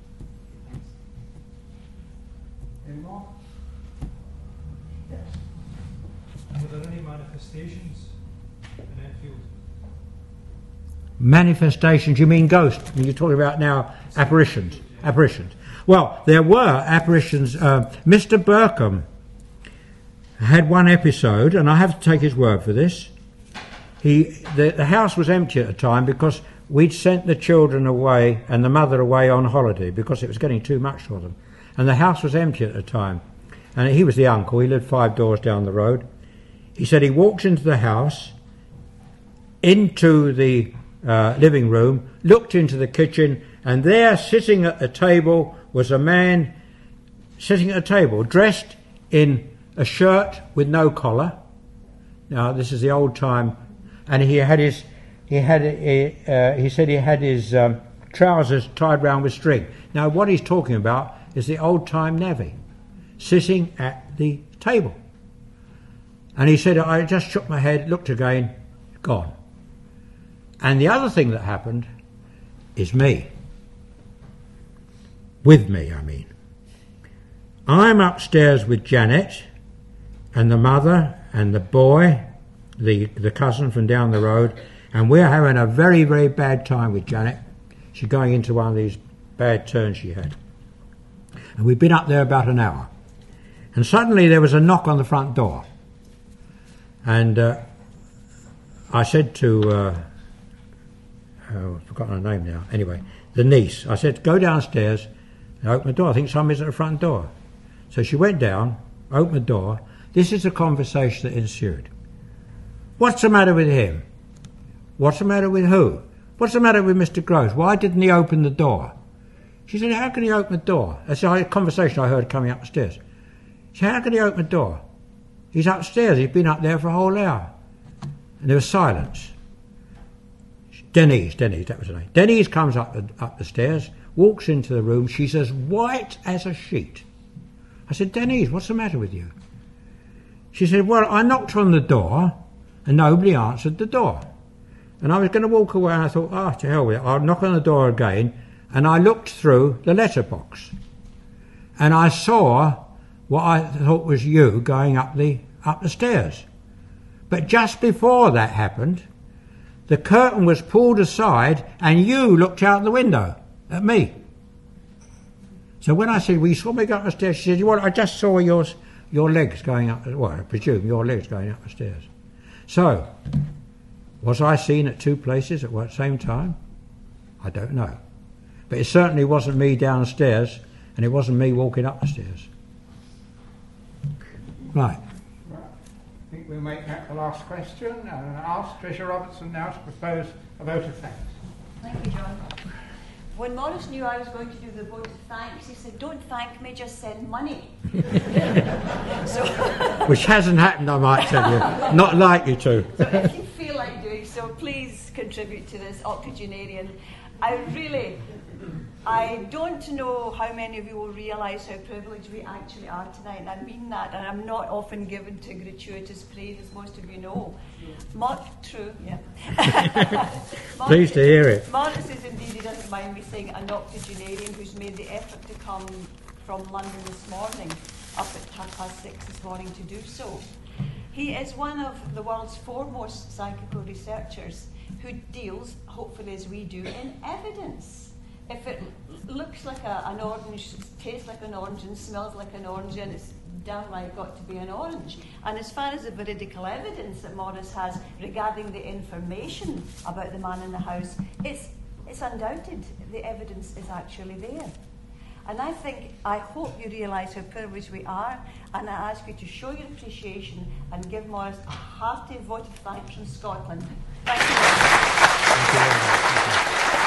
Any more? Yes. Were there any manifestations in Enfield? Manifestations? You mean ghosts? You're talking about now apparitions. Apparitions. Well, there were apparitions. Uh, Mister Burkham had one episode, and I have to take his word for this. He, the, the house was empty at the time because we'd sent the children away and the mother away on holiday because it was getting too much for them. And the house was empty at the time. And he was the uncle. He lived five doors down the road. He said he walked into the house, into the uh, living room, looked into the kitchen, and there, sitting at the table, was a man sitting at a table, dressed in a shirt with no collar. Now, this is the old time, and he had his, he had, a, uh, he said he had his um, trousers tied round with string. Now, what he's talking about is the old time navvy, sitting at the table. And he said, I just shook my head, looked again, gone. And the other thing that happened is me. With me, I mean. I'm upstairs with Janet and the mother and the boy, the the cousin from down the road, and we're having a very, very bad time with Janet. She's going into one of these bad turns she had. And we've been up there about an hour. And suddenly there was a knock on the front door. And uh, I said to, uh, oh, I've forgotten her name now, anyway, the niece, I said, go downstairs and open the door. I think somebody's at the front door. So she went down, opened the door. This is the conversation that ensued. What's the matter with him? What's the matter with who? What's the matter with Mister Gross? Why didn't he open the door? She said, how can he open the door? That's a conversation I heard coming upstairs. She said, how can he open the door? He's upstairs. He's been up there for a whole hour. And there was silence. Denise, Denise, that was her name. Denise comes up the, up the stairs, walks into the room. She's as white as a sheet. I said, Denise, what's the matter with you? She said, well, I knocked on the door and nobody answered the door. And I was going to walk away and I thought, oh, to hell with it. I'll knock on the door again. And I looked through the letterbox. And I saw what I thought was you going up the, up the stairs. But just before that happened, the curtain was pulled aside and you looked out the window at me. So when I said, well, you saw me go up the stairs, she said, well, I just saw yours, your legs going up, well, I presume your legs going up the stairs. So, was I seen at two places at the same time? I don't know. But it certainly wasn't me downstairs and it wasn't me walking up the stairs. Right. I think we'll make that the last question and ask Tricia Robertson now to propose a vote of thanks. Thank you, John. When Morris knew I was going to do the vote of thanks, he said, "Don't thank me, just send money." so Which hasn't happened, I might tell you. Not likely to. So if you feel like doing so, please contribute to this octogenarian. I really, I don't know how many of you will realise how privileged we actually are tonight, and I mean that, and I'm not often given to gratuitous praise, as most of you know. Mar- true, yeah. Pleased to hear it. Morris is indeed, he doesn't mind me saying, an octogenarian who's made the effort to come from London this morning, up at half past six this morning to do so. He is one of the world's foremost psychical researchers who deals, hopefully as we do, in evidence. If it looks like a, an orange, tastes like an orange and smells like an orange, and it's downright got to be an orange. And as far as the veridical evidence that Morris has regarding the information about the man in the house, it's, it's undoubted. The evidence is actually there. And I think, I hope you realise how privileged we are, and I ask you to show your appreciation and give Morris a hearty vote of thanks from Scotland. Thank you. Thank you.